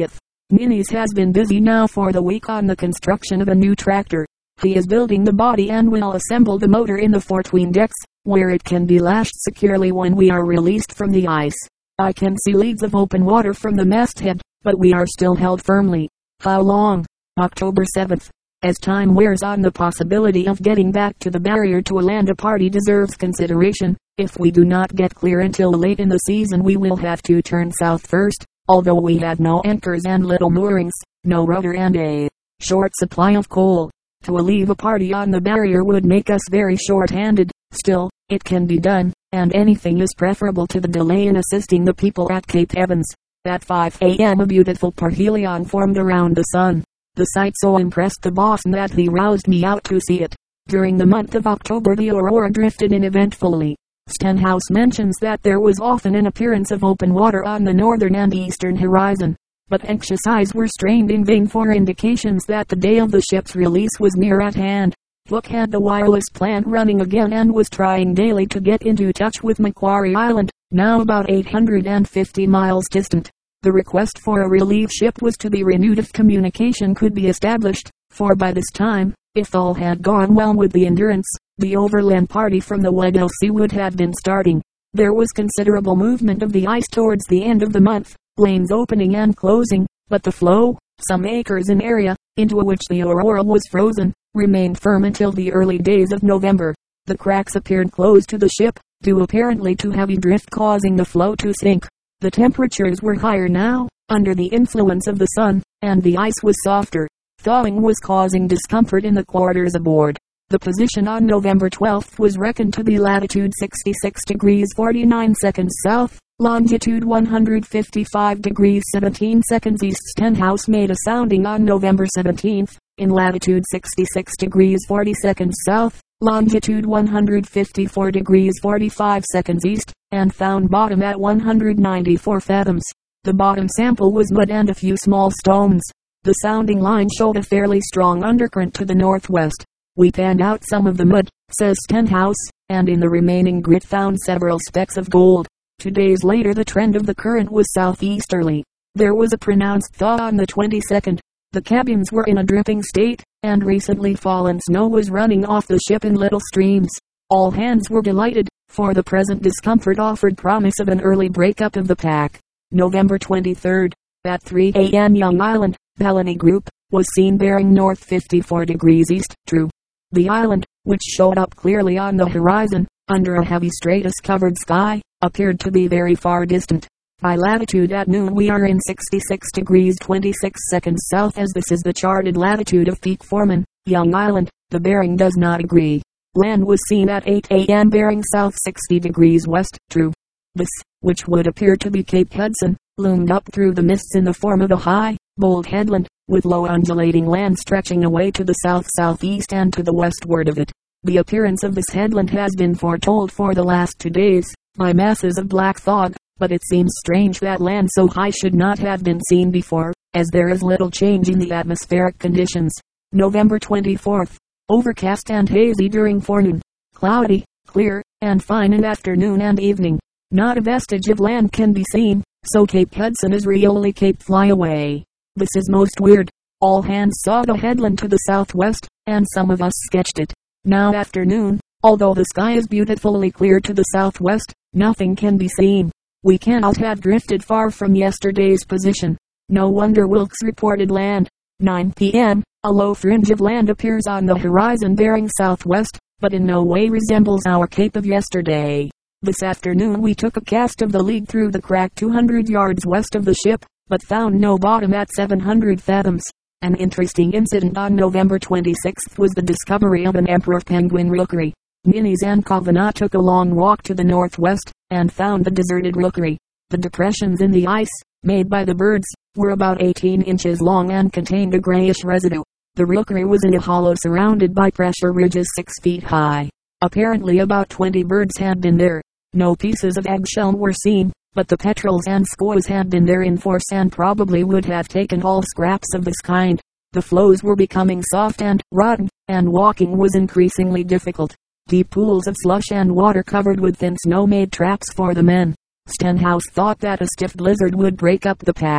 Minnie's has been busy now for the week on the construction of a new tractor. He is building the body and will assemble the motor in the foretween decks, where it can be lashed securely when we are released from the ice. I can see leads of open water from the masthead, but we are still held firmly. How long? October seventh. As time wears on, the possibility of getting back to the barrier to land a party deserves consideration. If we do not get clear until late in the season, we will have to turn south first, although we have no anchors and little moorings, no rudder and a short supply of coal. To leave a party on the barrier would make us very short-handed. Still, it can be done, and anything is preferable to the delay in assisting the people at Cape Evans. At five a m a beautiful parhelion formed around the sun. The sight so impressed the boss that he roused me out to see it. During the month of October the aurora drifted in eventfully. Stenhouse mentions that there was often an appearance of open water on the northern and eastern horizon, but anxious eyes were strained in vain for indications that the day of the ship's release was near at hand. Hook had the wireless plant running again and was trying daily to get into touch with Macquarie Island, now about eight hundred fifty miles distant. The request for a relief ship was to be renewed if communication could be established, for by this time, if all had gone well with the Endurance, the overland party from the Weddell Sea would have been starting. There was considerable movement of the ice towards the end of the month, lanes opening and closing, but the floe, some acres in area, into which the aurora was frozen, remained firm until the early days of November. The cracks appeared close to the ship, due apparently to heavy drift causing the floe to sink. The temperatures were higher now, under the influence of the sun, and the ice was softer. Thawing was causing discomfort in the quarters aboard. The position on November twelfth was reckoned to be latitude sixty-six degrees forty-nine seconds south, longitude one hundred fifty-five degrees seventeen seconds east. Stenhouse made a sounding on November seventeenth, in latitude sixty-six degrees forty seconds south, longitude one hundred fifty-four degrees forty-five seconds east, and found bottom at one hundred ninety-four fathoms. The bottom sample was mud and a few small stones. The sounding line showed a fairly strong undercurrent to the northwest. We panned out some of the mud, says Stenhouse, and in the remaining grit found several specks of gold. Two days later the trend of the current was southeasterly. There was a pronounced thaw on the twenty-second. The cabins were in a dripping state, and recently fallen snow was running off the ship in little streams. All hands were delighted, for the present discomfort offered promise of an early break-up of the pack. November twenty-third, at three a m Young Island, Bellany Group, was seen bearing north fifty-four degrees east. True. The island, which showed up clearly on the horizon, under a heavy stratus-covered sky, appeared to be very far distant. By latitude at noon we are in sixty-six degrees twenty-six seconds south, as this is the charted latitude of Peak Foreman, Young Island. The bearing does not agree. Land was seen at eight a m bearing south sixty degrees west. True. This, which would appear to be Cape Hudson, loomed up through the mists in the form of a high, bold headland, with low undulating land stretching away to the south-southeast and to the westward of it. The appearance of this headland has been foretold for the last two days, by masses of black fog, but it seems strange that land so high should not have been seen before, as there is little change in the atmospheric conditions. November twenty-fourth, overcast and hazy during forenoon, cloudy, clear, and fine in afternoon and evening. Not a vestige of land can be seen, so Cape Hudson is really Cape Flyaway. This is most weird. All hands saw the headland to the southwest, and some of us sketched it. Now afternoon, although the sky is beautifully clear to the southwest, nothing can be seen. We cannot have drifted far from yesterday's position. No wonder Wilkes reported land. nine p m, a low fringe of land appears on the horizon bearing southwest, but in no way resembles our cape of yesterday. This afternoon we took a cast of the lead through the crack two hundred yards west of the ship, but found no bottom at seven hundred fathoms. An interesting incident on November twenty-sixth was the discovery of an emperor penguin rookery. Minnie's and Kavanagh took a long walk to the northwest, and found the deserted rookery. The depressions in the ice, made by the birds, were about eighteen inches long and contained a grayish residue. The rookery was in a hollow surrounded by pressure ridges six feet high. Apparently about twenty birds had been there. No pieces of eggshell were seen, but the petrels and squaws had been there in force and probably would have taken all scraps of this kind. The floes were becoming soft and rotten, and walking was increasingly difficult. Deep pools of slush and water covered with thin snow made traps for the men. Stenhouse thought that a stiff blizzard would break up the pack.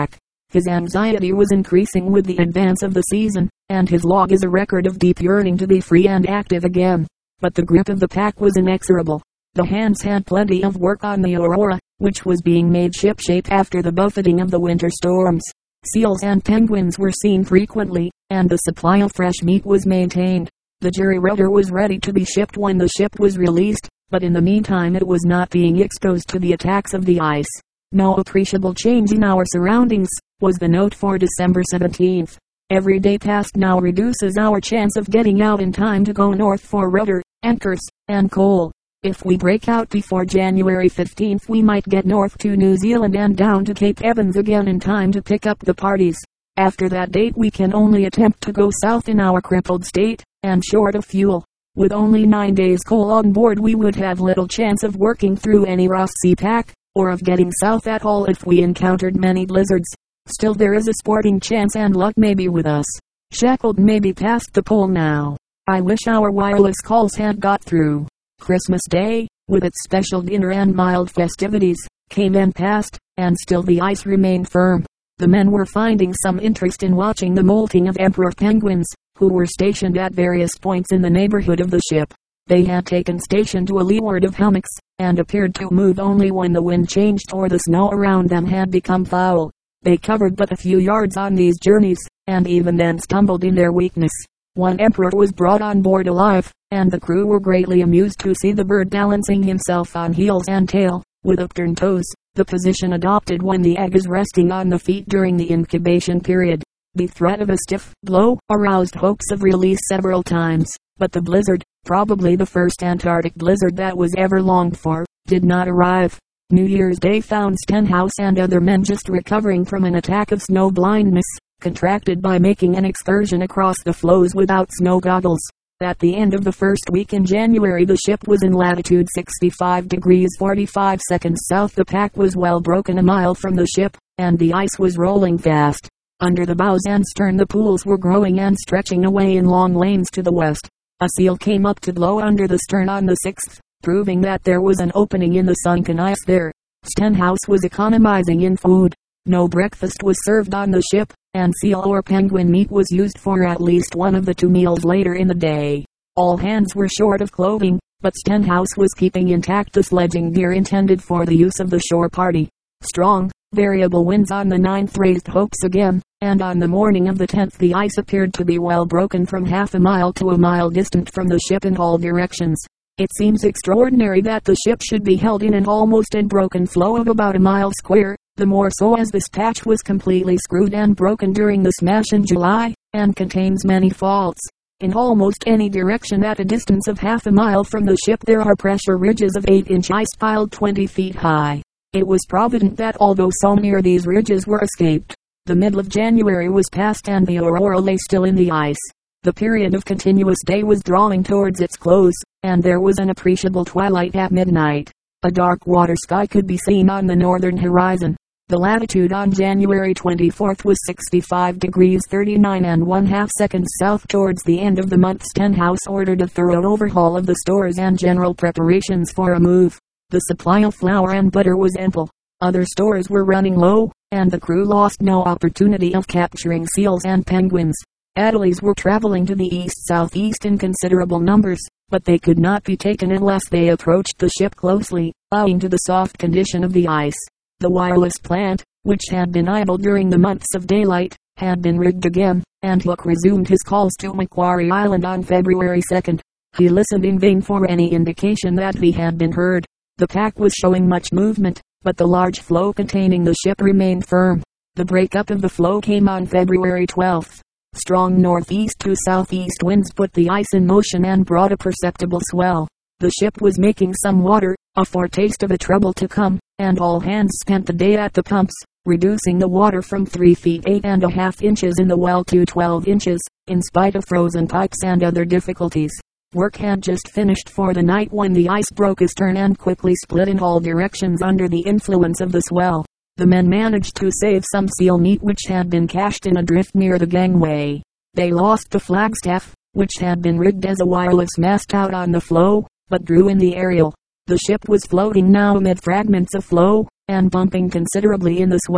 His anxiety was increasing with the advance of the season, and his log is a record of deep yearning to be free and active again. But the grip of the pack was inexorable. The hands had plenty of work on the Aurora, which was being made shipshape after the buffeting of the winter storms. Seals and penguins were seen frequently, and the supply of fresh meat was maintained. The Jerry rudder was ready to be shipped when the ship was released, but in the meantime it was not being exposed to the attacks of the ice. No appreciable change in our surroundings, was the note for December seventeenth. Every day past now reduces our chance of getting out in time to go north for rudder, anchors, and coal. If we break out before January fifteenth we might get north to New Zealand and down to Cape Evans again in time to pick up the parties. After that date we can only attempt to go south in our crippled state, and short of fuel. With only nine days coal on board we would have little chance of working through any rough sea pack, or of getting south at all if we encountered many blizzards. Still there is a sporting chance and luck may be with us. Shackleton may be past the pole now. I wish our wireless calls had got through. Christmas Day, with its special dinner and mild festivities, came and passed, and still the ice remained firm. The men were finding some interest in watching the molting of emperor penguins, who were stationed at various points in the neighborhood of the ship. They had taken station to a leeward of hummocks, and appeared to move only when the wind changed or the snow around them had become foul. They covered but a few yards on these journeys, and even then stumbled in their weakness. One emperor was brought on board alive, and the crew were greatly amused to see the bird balancing himself on heels and tail, with upturned toes, the position adopted when the egg is resting on the feet during the incubation period. The threat of a stiff blow aroused hopes of release several times, but the blizzard, probably the first Antarctic blizzard that was ever longed for, did not arrive. New Year's Day found Stenhouse and other men just recovering from an attack of snow blindness, contracted by making an excursion across the floes without snow goggles. At the end of the first week in January the ship was in latitude sixty-five degrees forty-five seconds south. The pack was well broken a mile from the ship, and the ice was rolling fast. Under the bows and stern the pools were growing and stretching away in long lanes to the west. A seal came up to blow under the stern on the sixth, proving that there was an opening in the sunken ice there. Stenhouse was economizing in food. No breakfast was served on the ship, and seal or penguin meat was used for at least one of the two meals later in the day. All hands were short of clothing, but Stenhouse was keeping intact the sledging gear intended for the use of the shore party. Strong, variable winds on the ninth raised hopes again, and on the morning of the tenth the ice appeared to be well broken from half a mile to a mile distant from the ship in all directions. It seems extraordinary that the ship should be held in an almost unbroken floe of about a mile square, the more so as this patch was completely screwed and broken during the smash in July, and contains many faults. In almost any direction at a distance of half a mile from the ship there are pressure ridges of eight inch ice piled twenty feet high. It was provident that although so near these ridges were escaped, the middle of January was past and the Aurora lay still in the ice. The period of continuous day was drawing towards its close, and there was an appreciable twilight at midnight. A dark water sky could be seen on the northern horizon. The latitude on January twenty-fourth was sixty-five degrees thirty-nine and one half seconds south. Towards the end of the month Stenhouse ordered a thorough overhaul of the stores and general preparations for a move. The supply of flour and butter was ample. Other stores were running low, and the crew lost no opportunity of capturing seals and penguins. Adelies were traveling to the east-southeast in considerable numbers, but they could not be taken unless they approached the ship closely, owing to the soft condition of the ice. The wireless plant, which had been idle during the months of daylight, had been rigged again, and Hook resumed his calls to Macquarie Island on February second. He listened in vain for any indication that he had been heard. The pack was showing much movement, but the large floe containing the ship remained firm. The break-up of the floe came on February twelfth. Strong northeast to southeast winds put the ice in motion and brought a perceptible swell. The ship was making some water, a foretaste of a trouble to come, and all hands spent the day at the pumps, reducing the water from three feet eight and a half inches in the well to twelve inches, in spite of frozen pipes and other difficulties. Work had just finished for the night when the ice broke astern and quickly split in all directions under the influence of the swell. The men managed to save some seal meat which had been cached in a drift near the gangway. They lost the flagstaff, which had been rigged as a wireless mast out on the floe, but drew in the aerial. The ship was floating now amid fragments of floe, and bumping considerably in the swell.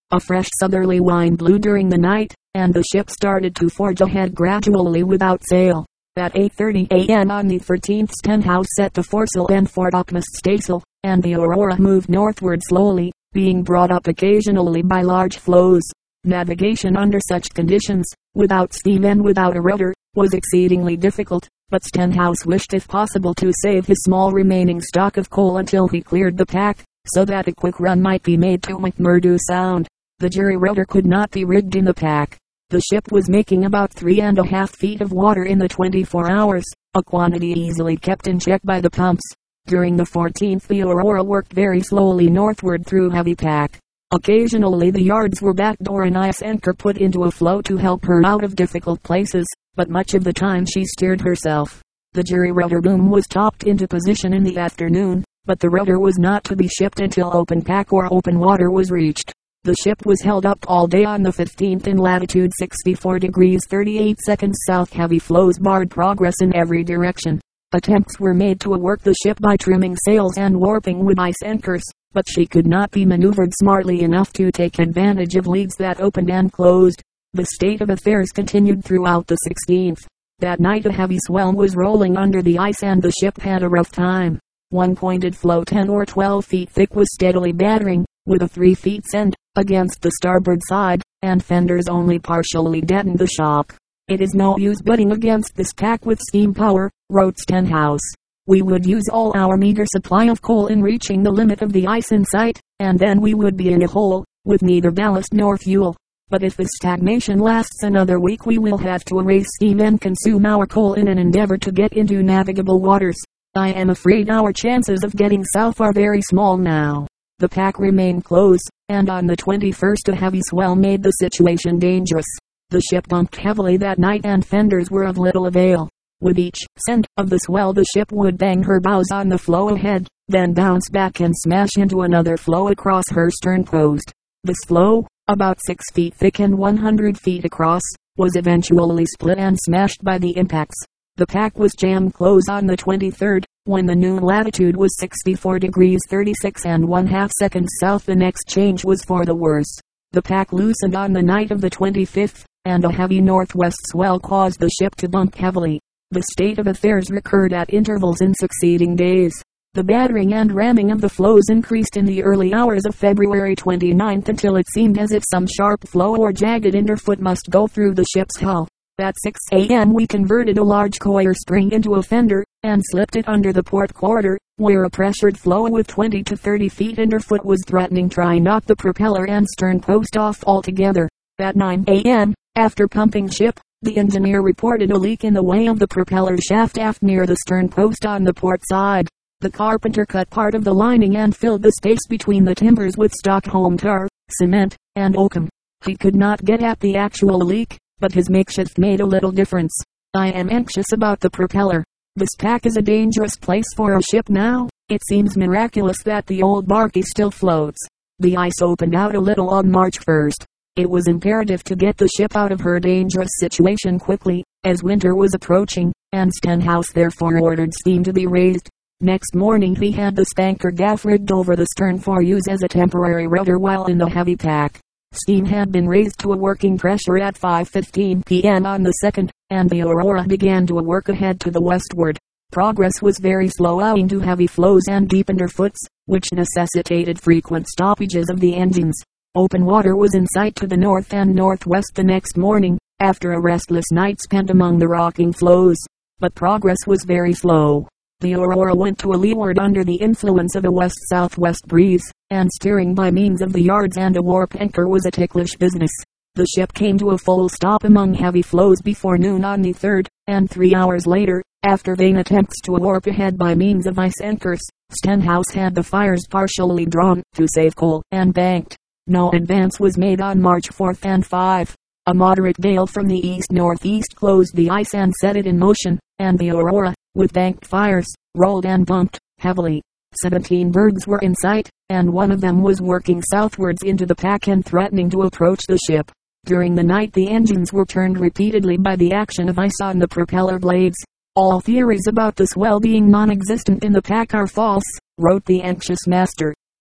A fresh southerly wind blew during the night, and the ship started to forge ahead gradually without sail. At eight thirty a m on the thirteenth Stenhouse set the foresail and foretopmast staysail, and the Aurora moved northward slowly, being brought up occasionally by large floes. Navigation under such conditions, without steam and without a rudder, was exceedingly difficult, but Stenhouse wished if possible to save his small remaining stock of coal until he cleared the pack, so that a quick run might be made to McMurdo Sound. The jury rudder could not be rigged in the pack. The ship was making about three and a half feet of water in the twenty-four hours, a quantity easily kept in check by the pumps. During the fourteenth the Aurora worked very slowly northward through heavy pack. Occasionally the yards were backed or an ice anchor put into a floe to help her out of difficult places, but much of the time she steered herself. The jury rudder boom was topped into position in the afternoon, but the rudder was not to be shipped until open pack or open water was reached. The ship was held up all day on the fifteenth in latitude sixty-four degrees thirty-eight seconds south. Heavy floes barred progress in every direction. Attempts were made to work the ship by trimming sails and warping with ice anchors, but she could not be maneuvered smartly enough to take advantage of leads that opened and closed. The state of affairs continued throughout the sixteenth. That night a heavy swell was rolling under the ice and the ship had a rough time. One pointed floe ten or twelve feet thick was steadily battering, with a three feet send, against the starboard side, and fenders only partially deadened the shock. It is no use butting against this pack with steam power, wrote Stenhouse. We would use all our meager supply of coal in reaching the limit of the ice in sight, and then we would be in a hole, with neither ballast nor fuel. But if this stagnation lasts another week we will have to raise steam and consume our coal in an endeavor to get into navigable waters. I am afraid our chances of getting south are very small now. The pack remained close, and on the twenty-first a heavy swell made the situation dangerous. The ship bumped heavily that night and fenders were of little avail. With each send of the swell the ship would bang her bows on the floe ahead, then bounce back and smash into another floe across her stern post. This floe, about six feet thick and one hundred feet across, was eventually split and smashed by the impacts. The pack was jammed close on the twenty-third, when the noon latitude was sixty-four degrees thirty-six and one half seconds south. The next change was for the worse. The pack loosened on the night of the twenty-fifth, and a heavy northwest swell caused the ship to bump heavily. The state of affairs recurred at intervals in succeeding days. The battering and ramming of the floes increased in the early hours of February twenty-ninth until it seemed as if some sharp floe or jagged underfoot must go through the ship's hull. At six a m we converted a large coir spring into a fender, and slipped it under the port quarter, where a pressured floe with twenty to thirty feet underfoot was threatening to knock the propeller and stern post off altogether. At nine a m, after pumping ship, the engineer reported a leak in the way of the propeller shaft aft near the stern post on the port side. The carpenter cut part of the lining and filled the space between the timbers with Stockholm tar, cement, and oakum. He could not get at the actual leak, but his makeshift made a little difference. I am anxious about the propeller. This pack is a dangerous place for a ship now. It seems miraculous that the old barkie still floats. The ice opened out a little on March first. It was imperative to get the ship out of her dangerous situation quickly, as winter was approaching, and Stenhouse therefore ordered steam to be raised. Next morning he had the spanker gaff rigged over the stern for use as a temporary rudder while in the heavy pack. Steam had been raised to a working pressure at five fifteen p m on the second, and the Aurora began to work ahead to the westward. Progress was very slow owing to heavy floes and deep underfoots, which necessitated frequent stoppages of the engines. Open water was in sight to the north and northwest the next morning, after a restless night spent among the rocking floes. But progress was very slow. The Aurora went to a leeward under the influence of a west-southwest breeze, and steering by means of the yards and a warp anchor was a ticklish business. The ship came to a full stop among heavy floes before noon on the third, and three hours later, after vain attempts to warp ahead by means of ice anchors, Stenhouse had the fires partially drawn, to save coal, and banked. No advance was made on March fourth and fifth. A moderate gale from the east-northeast closed the ice and set it in motion, and the Aurora, with banked fires, rolled and bumped heavily. Seventeen bergs were in sight, and one of them was working southwards into the pack and threatening to approach the ship. During the night the engines were turned repeatedly by the action of ice on the propeller blades. All theories about the swell being non-existent in the pack are false, wrote the anxious master.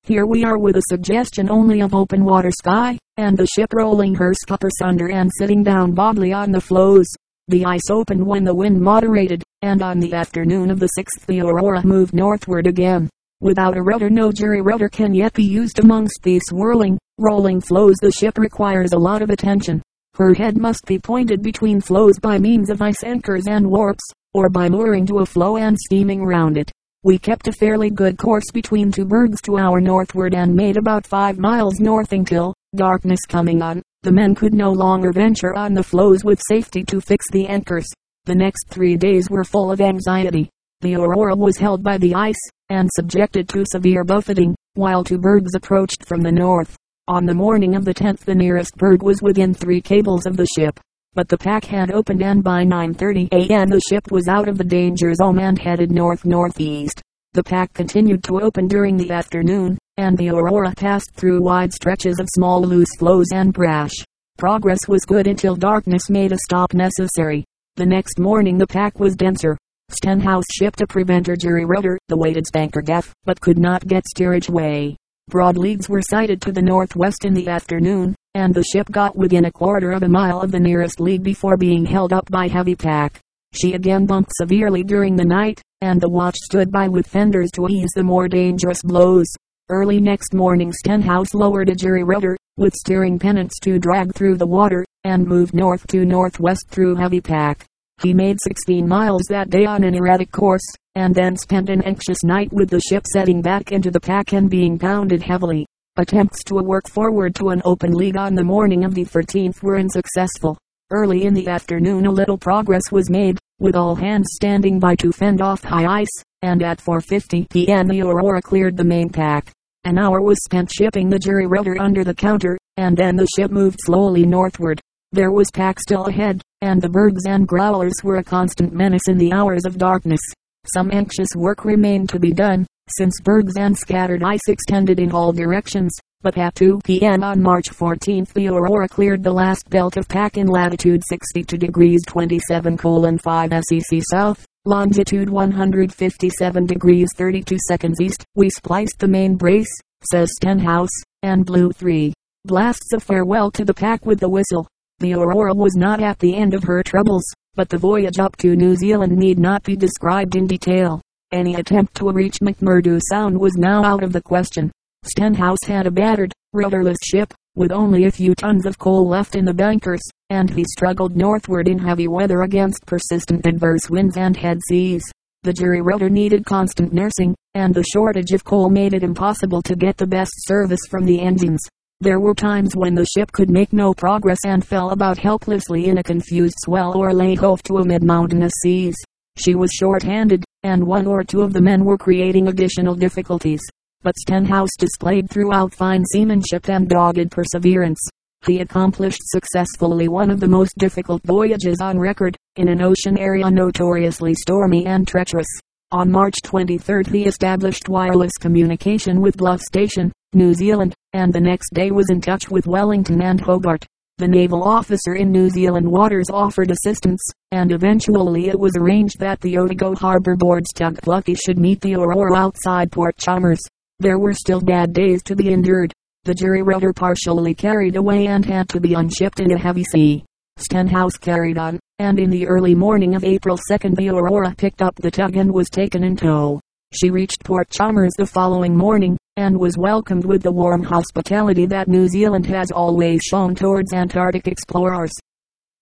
Here we are with a suggestion only of open water sky, and the ship rolling her scuppers under and sitting down bodily on the floes. The ice opened when the wind moderated, and on the afternoon of the sixth the Aurora moved northward again. Without a rudder, no jury rudder can yet be used amongst these swirling, rolling floes. The ship requires a lot of attention. Her head must be pointed between floes by means of ice anchors and warps, or by mooring to a floe and steaming round it. We kept a fairly good course between two bergs to our northward and made about five miles north until, darkness coming on, the men could no longer venture on the floes with safety to fix the anchors. The next three days were full of anxiety. The Aurora was held by the ice, and subjected to severe buffeting, while two bergs approached from the north. On the morning of the tenth the nearest berg was within three cables of the ship, but the pack had opened, and by nine thirty a m the ship was out of the danger zone and headed north-northeast. The pack continued to open during the afternoon, and the Aurora passed through wide stretches of small loose floes and brash. Progress was good until darkness made a stop necessary. The next morning the pack was denser. Stenhouse shipped a preventer jury rudder, the weighted spanker gaff, but could not get steerage way. Broad leads were sighted to the northwest in the afternoon, and the ship got within a quarter of a mile of the nearest lead before being held up by heavy pack. She again bumped severely during the night, and the watch stood by with fenders to ease the more dangerous blows. Early next morning Stenhouse lowered a jury rudder, with steering pennants to drag through the water, and moved north to northwest through heavy pack. He made sixteen miles that day on an erratic course, and then spent an anxious night with the ship setting back into the pack and being pounded heavily. Attempts to work forward to an open lead on the morning of the thirteenth were unsuccessful. Early in the afternoon a little progress was made, with all hands standing by to fend off high ice, and at four fifty p m the Aurora cleared the main pack. An hour was spent shipping the jury rudder under the counter, and then the ship moved slowly northward. There was pack still ahead, and the bergs and growlers were a constant menace in the hours of darkness. Some anxious work remained to be done, since bergs and scattered ice extended in all directions, but at two p m on March fourteenth the Aurora cleared the last belt of pack in latitude sixty-two degrees twenty-seven colon five S E C south, longitude one hundred fifty-seven degrees thirty-two seconds east. We spliced the main brace, says Stenhouse, and blew three blasts of farewell to the pack with the whistle. The Aurora was not at the end of her troubles, but the voyage up to New Zealand need not be described in detail. Any attempt to reach McMurdo Sound was now out of the question. Stenhouse had a battered, rudderless ship, with only a few tons of coal left in the bunkers, and he struggled northward in heavy weather against persistent adverse winds and head seas. The jury rudder needed constant nursing, and the shortage of coal made it impossible to get the best service from the engines. There were times when the ship could make no progress and fell about helplessly in a confused swell or lay hove to amid mountainous seas. She was short-handed, and one or two of the men were creating additional difficulties. But Stenhouse displayed throughout fine seamanship and dogged perseverance. He accomplished successfully one of the most difficult voyages on record, in an ocean area notoriously stormy and treacherous. On March twenty-third he established wireless communication with Bluff Station, New Zealand, and the next day was in touch with Wellington and Hobart. The naval officer in New Zealand waters offered assistance, and eventually it was arranged that the Otago Harbour Board's tug Plucky should meet the Aurora outside Port Chalmers. There were still bad days to be endured. The jury rudder partially carried away and had to be unshipped in a heavy sea. Stenhouse carried on, and in the early morning of April second the Aurora picked up the tug and was taken in tow. She reached Port Chalmers the following morning, and was welcomed with the warm hospitality that New Zealand has always shown towards Antarctic explorers.